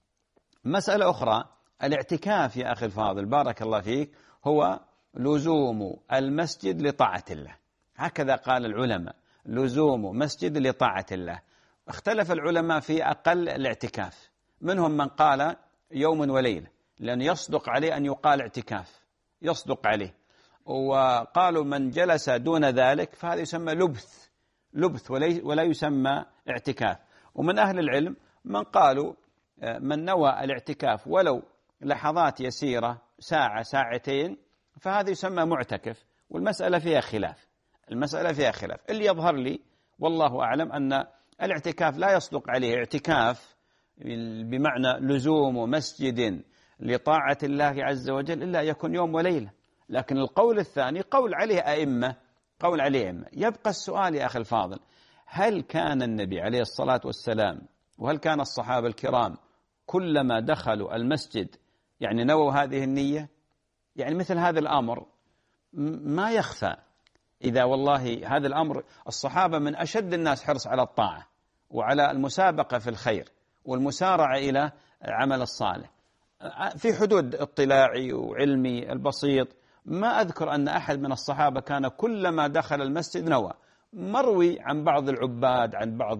مسألة أخرى، الاعتكاف يا أخي الفاضل بارك الله فيك هو لزوم المسجد لطاعة الله. هكذا قال العلماء، لزوم مسجد لطاعة الله. اختلف العلماء في أقل الاعتكاف، منهم من قال يوم وليلة، لأن يصدق عليه أن يقال اعتكاف، يصدق عليه. وقالوا من جلس دون ذلك فهذا يسمى لبث لبث ولا يسمى اعتكاف. ومن أهل العلم من قالوا من نوى الاعتكاف ولو لحظات يسيرة، ساعة ساعتين، فهذا يسمى معتكف. والمسألة فيها خلاف، المسألة فيها خلاف. اللي يظهر لي والله أعلم أن الاعتكاف لا يصدق عليه اعتكاف بمعنى لزوم مسجد لطاعة الله عز وجل إلا يكون يوم وليلة. لكن القول الثاني قول عليه أئمة، قول عليه أئمة. يبقى السؤال يا أخي الفاضل، هل كان النبي عليه الصلاة والسلام وهل كان الصحابة الكرام كلما دخلوا المسجد يعني نووا هذه النية؟ يعني مثل هذا الأمر ما يخفى. إذا والله هذا الأمر، الصحابة من أشد الناس حرص على الطاعة وعلى المسابقة في الخير والمسارعة إلى عمل الصالح في حدود اطلاعي وعلمي البسيط. ما أذكر أن أحد من الصحابة كان كلما دخل المسجد نوى. مروي عن بعض العباد، عن بعض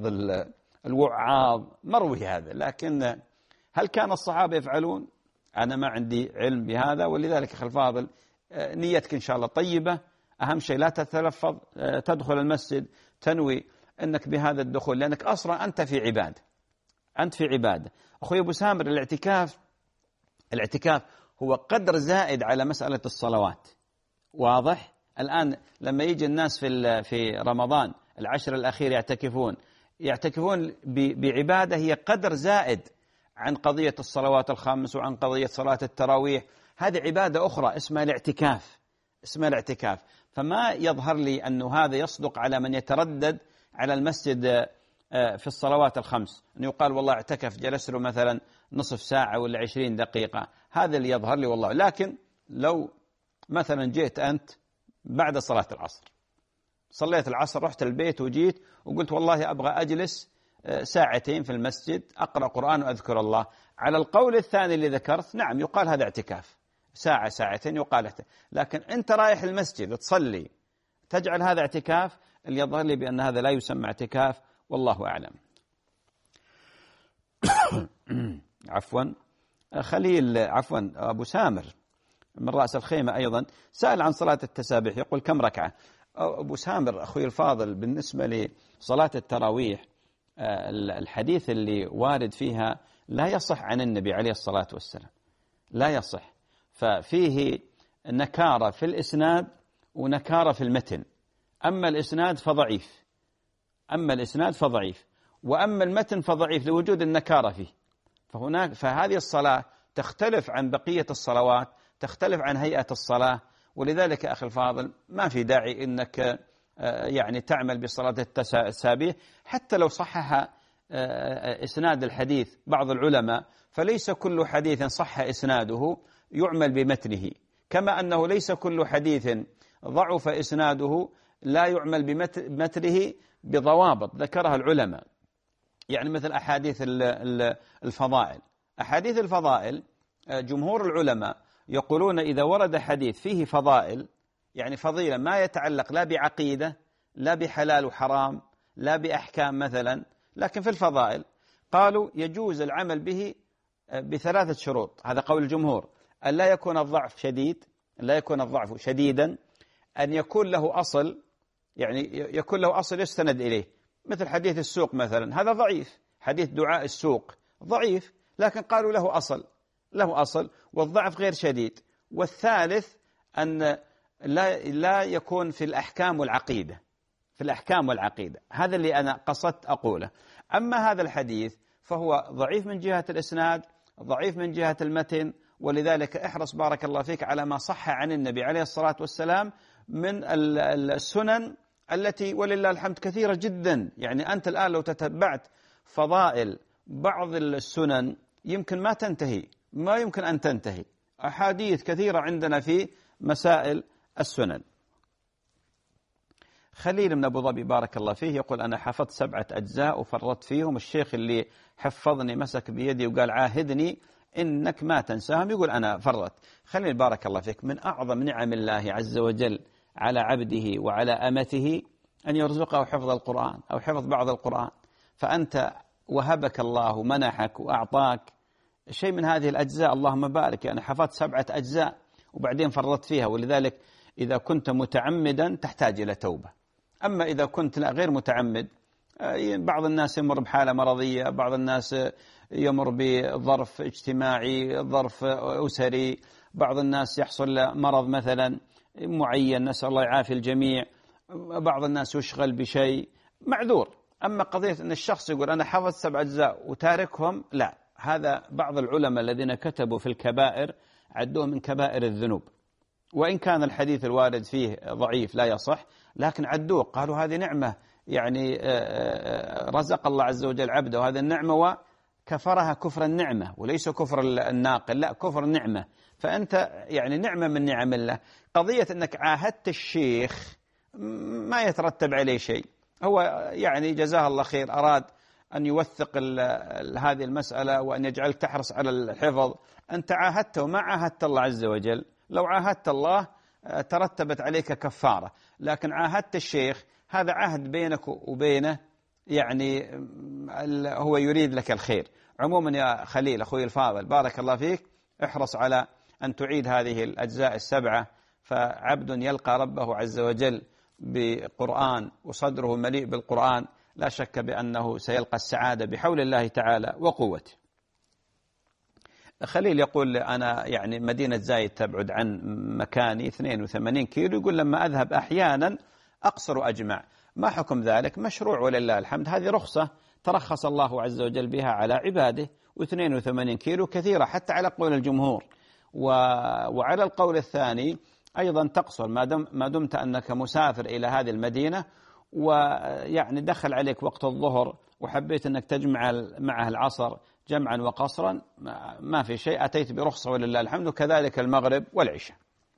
الوعاظ، مروي هذا، لكن هل كان الصحابة يفعلون؟ أنا ما عندي علم بهذا. ولذلك أخي الفاضل نيتك إن شاء الله طيبة، أهم شيء لا تتلفظ، تدخل المسجد تنوي أنك بهذا الدخول، لأنك أصلا أنت في عبادة، أنت في عبادة. أخوي أبو سامر، الاعتكاف الاعتكاف هو قدر زائد على مسألة الصلوات. واضح؟ الآن لما يجي الناس في في رمضان العشر الأخير يعتكفون يعتكفون بعبادة هي قدر زائد عن قضية الصلوات الخمس وعن قضية صلاة التراويح. هذه عبادة أخرى اسمها الاعتكاف، اسمها الاعتكاف. فما يظهر لي أنه هذا يصدق على من يتردد على المسجد في الصلوات الخمس، أنه يقال والله اعتكف جلس له مثلا نصف ساعة ولا عشرين دقيقة. هذا اللي يظهر لي والله. لكن لو مثلا جئت أنت بعد صلاة العصر، صليت العصر، رحت البيت وجيت وقلت والله أبغى أجلس ساعتين في المسجد أقرأ قرآن وأذكر الله، على القول الثاني اللي ذكرت نعم يقال هذا اعتكاف، ساعة ساعتين يقال اعتكاف. لكن أنت رايح المسجد تصلي تجعل هذا اعتكاف، اللي يظهر لي بأن هذا لا يسمى اعتكاف، والله أعلم. عفوا خليل، عفوا أبو سامر من رأس الخيمة أيضا سأل عن صلاة التسابيح، يقول كم ركعة؟ أبو سامر أخوي الفاضل، بالنسبة لصلاة التراويح الحديث اللي وارد فيها لا يصح عن النبي عليه الصلاة والسلام، لا يصح. ففيه نكارة في الإسناد ونكارة في المتن. أما الإسناد فضعيف، أما الإسناد فضعيف وأما المتن فضعيف لوجود النكارة فيه. فهناك فهذه الصلاة تختلف عن بقية الصلوات، تختلف عن هيئة الصلاة. ولذلك أخي الفاضل ما في داعي أنك يعني تعمل بصلاة التسابيح حتى لو صحح إسناد الحديث بعض العلماء، فليس كل حديث صح إسناده يعمل بمتنه، كما أنه ليس كل حديث ضعف إسناده لا يعمل بمتنه بضوابط ذكرها العلماء. يعني مثل أحاديث الفضائل، أحاديث الفضائل جمهور العلماء يقولون إذا ورد حديث فيه فضائل، يعني فضيلة ما يتعلق لا بعقيدة لا بحلال وحرام لا بأحكام مثلا، لكن في الفضائل، قالوا يجوز العمل به بثلاثة شروط. هذا قول الجمهور: أن لا يكون الضعف شديد، أن لا يكون الضعف شديدا، أن يكون له أصل، يعني يكون له أصل يستند إليه، مثل حديث السوق مثلا، هذا ضعيف، حديث دعاء السوق ضعيف، لكن قالوا له أصل، له أصل والضعف غير شديد. والثالث أن لا لا يكون في الأحكام والعقيدة، في الأحكام والعقيدة، هذا اللي أنا قصدت أقوله. أما هذا الحديث فهو ضعيف من جهة الإسناد، ضعيف من جهة المتن، ولذلك احرص بارك الله فيك على ما صح عن النبي عليه الصلاة والسلام من السنن التي ولله الحمد كثيرة جدا. يعني أنت الآن لو تتبعت فضائل بعض السنن يمكن ما تنتهي، ما يمكن أن تنتهي، أحاديث كثيرة عندنا في مسائل السنن. خليل من أبو ظبي بارك الله فيه يقول: أنا حفظت سبعة أجزاء وفرطت فيهم، الشيخ اللي حفظني مسك بيدي وقال عاهدني إنك ما تنساهم، يقول أنا فرطت. خليل بارك الله فيك، من أعظم نعم الله عز وجل على عبده وعلى أمته أن يرزقه حفظ القرآن أو حفظ بعض القرآن، فأنت وهبك الله منحك وأعطاك شيء من هذه الأجزاء، اللهم بارك. يعني حفظت سبعة أجزاء وبعدين فرطت فيها، ولذلك إذا كنت متعمدا تحتاج إلى توبة. أما إذا كنت لا غير متعمد، بعض الناس يمر بحالة مرضية، بعض الناس يمر بظرف اجتماعي، ظرف أسري، بعض الناس يحصل له مرض مثلا معين، نسأل الله يعافي الجميع، بعض الناس يشغل بشيء، معذور. أما قضية أن الشخص يقول أنا حفظت سبع أجزاء وتاركهم، لا، هذا بعض العلماء الذين كتبوا في الكبائر عدوه من كبائر الذنوب، وإن كان الحديث الوارد فيه ضعيف لا يصح، لكن عدوه، قالوا هذه نعمة، يعني رزق الله عز وجل عبده وهذه النعمة وكفرها كفر النعمة وليس كفر الناقل، لا، كفر النعمة. فأنت يعني نعمة من نعم الله. قضية أنك عاهدت الشيخ ما يترتب عليه شيء، هو يعني جزاه الله خير أراد أن يوثق هذه المسألة وأن يجعلك تحرص على الحفظ، أنت عاهدته وما عاهدت الله عز وجل. لو عاهدت الله ترتبت عليك كفارة، لكن عاهدت الشيخ، هذا عهد بينك وبينه، يعني هو يريد لك الخير. عموما يا خليل أخوي الفاضل بارك الله فيك، احرص على أن تعيد هذه الأجزاء السبعة، فعبد يلقى ربه عز وجل بقرآن وصدره مليء بالقرآن لا شك بأنه سيلقى السعادة بحول الله تعالى وقوته. خليل يقول أنا يعني مدينة زايد تبعد عن مكاني اثنين وثمانين كيلو، يقول لما أذهب أحيانا أقصر أجمع، ما حكم ذلك؟ مشروع ولله الحمد، هذه رخصة ترخص الله عز وجل بها على عباده، واثنين وثمانين كيلو كثيرة حتى على قول الجمهور. و... وعلى القول الثاني أيضا تقصر ما, دم... ما دمت أنك مسافر إلى هذه المدينة، ويعني دخل عليك وقت الظهر وحبيت أنك تجمع معه العصر جمعا وقصرا، ما في شيء، أتيت برخصة ولله الحمد، وكذلك المغرب والعشاء.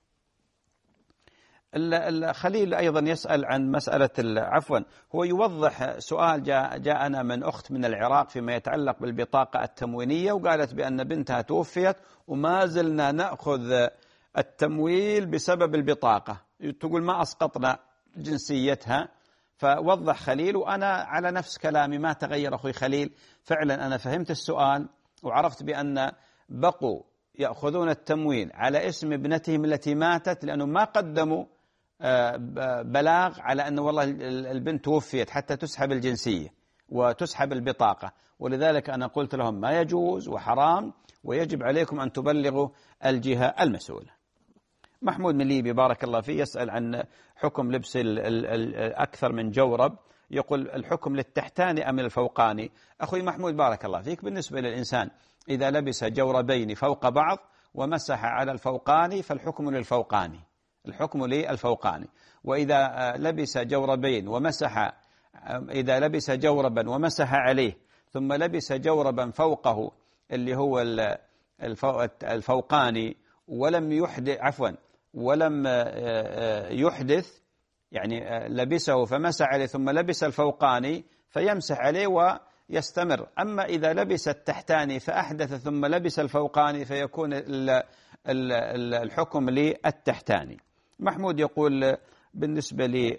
الخليل أيضا يسأل عن مسألة عفوا هو يوضح سؤال جاء جاءنا من أخت من العراق فيما يتعلق بالبطاقة التموينية، وقالت بأن بنتها توفيت وما زلنا نأخذ التمويل بسبب البطاقة، تقول ما أسقطنا جنسيتها. فوضح خليل، وأنا على نفس كلامي ما تغير أخوي خليل، فعلا أنا فهمت السؤال وعرفت بأن بقوا يأخذون التمويل على اسم ابنتهم التي ماتت، لأنه ما قدموا بلاغ على أن والله البنت توفيت حتى تسحب الجنسية وتسحب البطاقة، ولذلك أنا قلت لهم ما يجوز وحرام، ويجب عليكم أن تبلغوا الجهة المسؤولة. محمود من ليبي بارك الله فيه يسأل عن حكم لبس أكثر من جورب، يقول الحكم للتحتاني أم الفوقاني؟ أخوي محمود بارك الله فيك، بالنسبة للإنسان إذا لبس جوربين فوق بعض ومسح على الفوقاني فالحكم للفوقاني، الحكم للفوقاني. وإذا لبس جوربين ومسح إذا لبس جوربا ومسح عليه ثم لبس جوربا فوقه اللي هو الفوقاني ولم يحدث عفوا ولم يحدث، يعني لبسه فمسح عليه ثم لبس الفوقاني فيمسح عليه ويستمر. أما إذا لبس التحتاني فأحدث ثم لبس الفوقاني فيكون الحكم للتحتاني. محمود يقول بالنسبة لي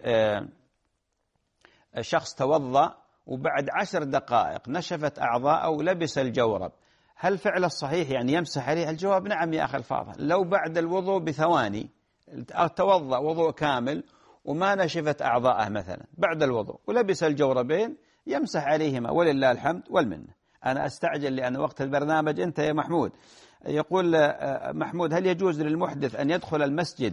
شخص توضأ وبعد عشر دقائق نشفت أعضاء أو لبس الجورب، هل فعل الصحيح يعني يمسح عليه؟ الجواب نعم يا أخي الفاضل. لو بعد الوضوء بثواني توضأ وضوء كامل وما نشفت أعضاءه مثلا بعد الوضوء ولبس الجوربين يمسح عليهما ولله الحمد والمنة. أنا أستعجل لأن وقت البرنامج أنت يا محمود. يقول محمود هل يجوز للمحدث أن يدخل المسجد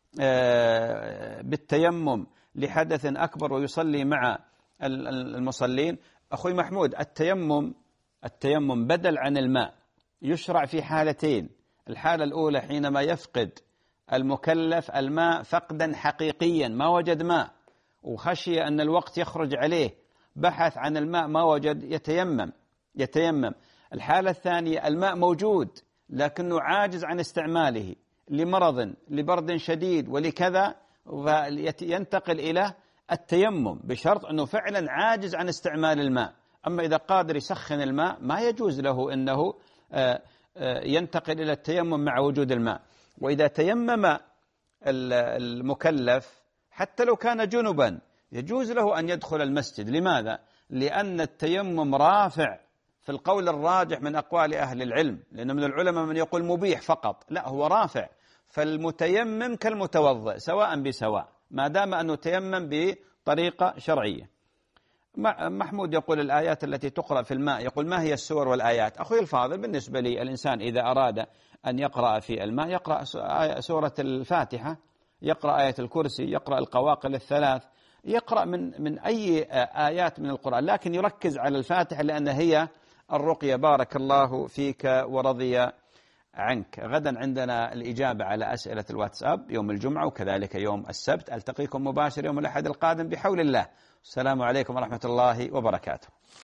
بالتيمم لحدث أكبر ويصلي مع المصلين؟ أخوي محمود التيمم التيمم بدل عن الماء، يشرع في حالتين. الحالة الأولى حينما يفقد المكلف الماء فقدا حقيقيا، ما وجد ماء وخشي أن الوقت يخرج عليه، بحث عن الماء ما وجد، يتيمم يتيمم. الحالة الثانية الماء موجود لكنه عاجز عن استعماله لمرض لبرد شديد ولكذا، ينتقل إلى التيمم بشرط أنه فعلا عاجز عن استعمال الماء. أما إذا قادر يسخن الماء ما يجوز له أنه ينتقل إلى التيمم مع وجود الماء. وإذا تيمم المكلف حتى لو كان جنبا يجوز له أن يدخل المسجد. لماذا؟ لأن التيمم رافع في القول الراجح من أقوال أهل العلم، لأن من العلماء من يقول مبيح فقط، لا هو رافع. فالمتيمم كالمتوضئ سواء بسواء ما دام أنه تيمم بطريقة شرعية. محمود يقول الآيات التي تقرأ في الماء، يقول ما هي السور والآيات؟ أخوي الفاضل بالنسبة لي الإنسان إذا أراد أن يقرأ في الماء يقرأ سورة الفاتحة، يقرأ آية الكرسي، يقرأ القواقل الثلاث، يقرأ من من أي آيات من القرآن، لكن يركز على الفاتحة لأن هي الرقية. بارك الله فيك ورضي عنك. غدا عندنا الإجابة على أسئلة الواتساب يوم الجمعة وكذلك يوم السبت. ألتقيكم مباشر يوم الأحد القادم بحول الله. السلام عليكم ورحمة الله وبركاته.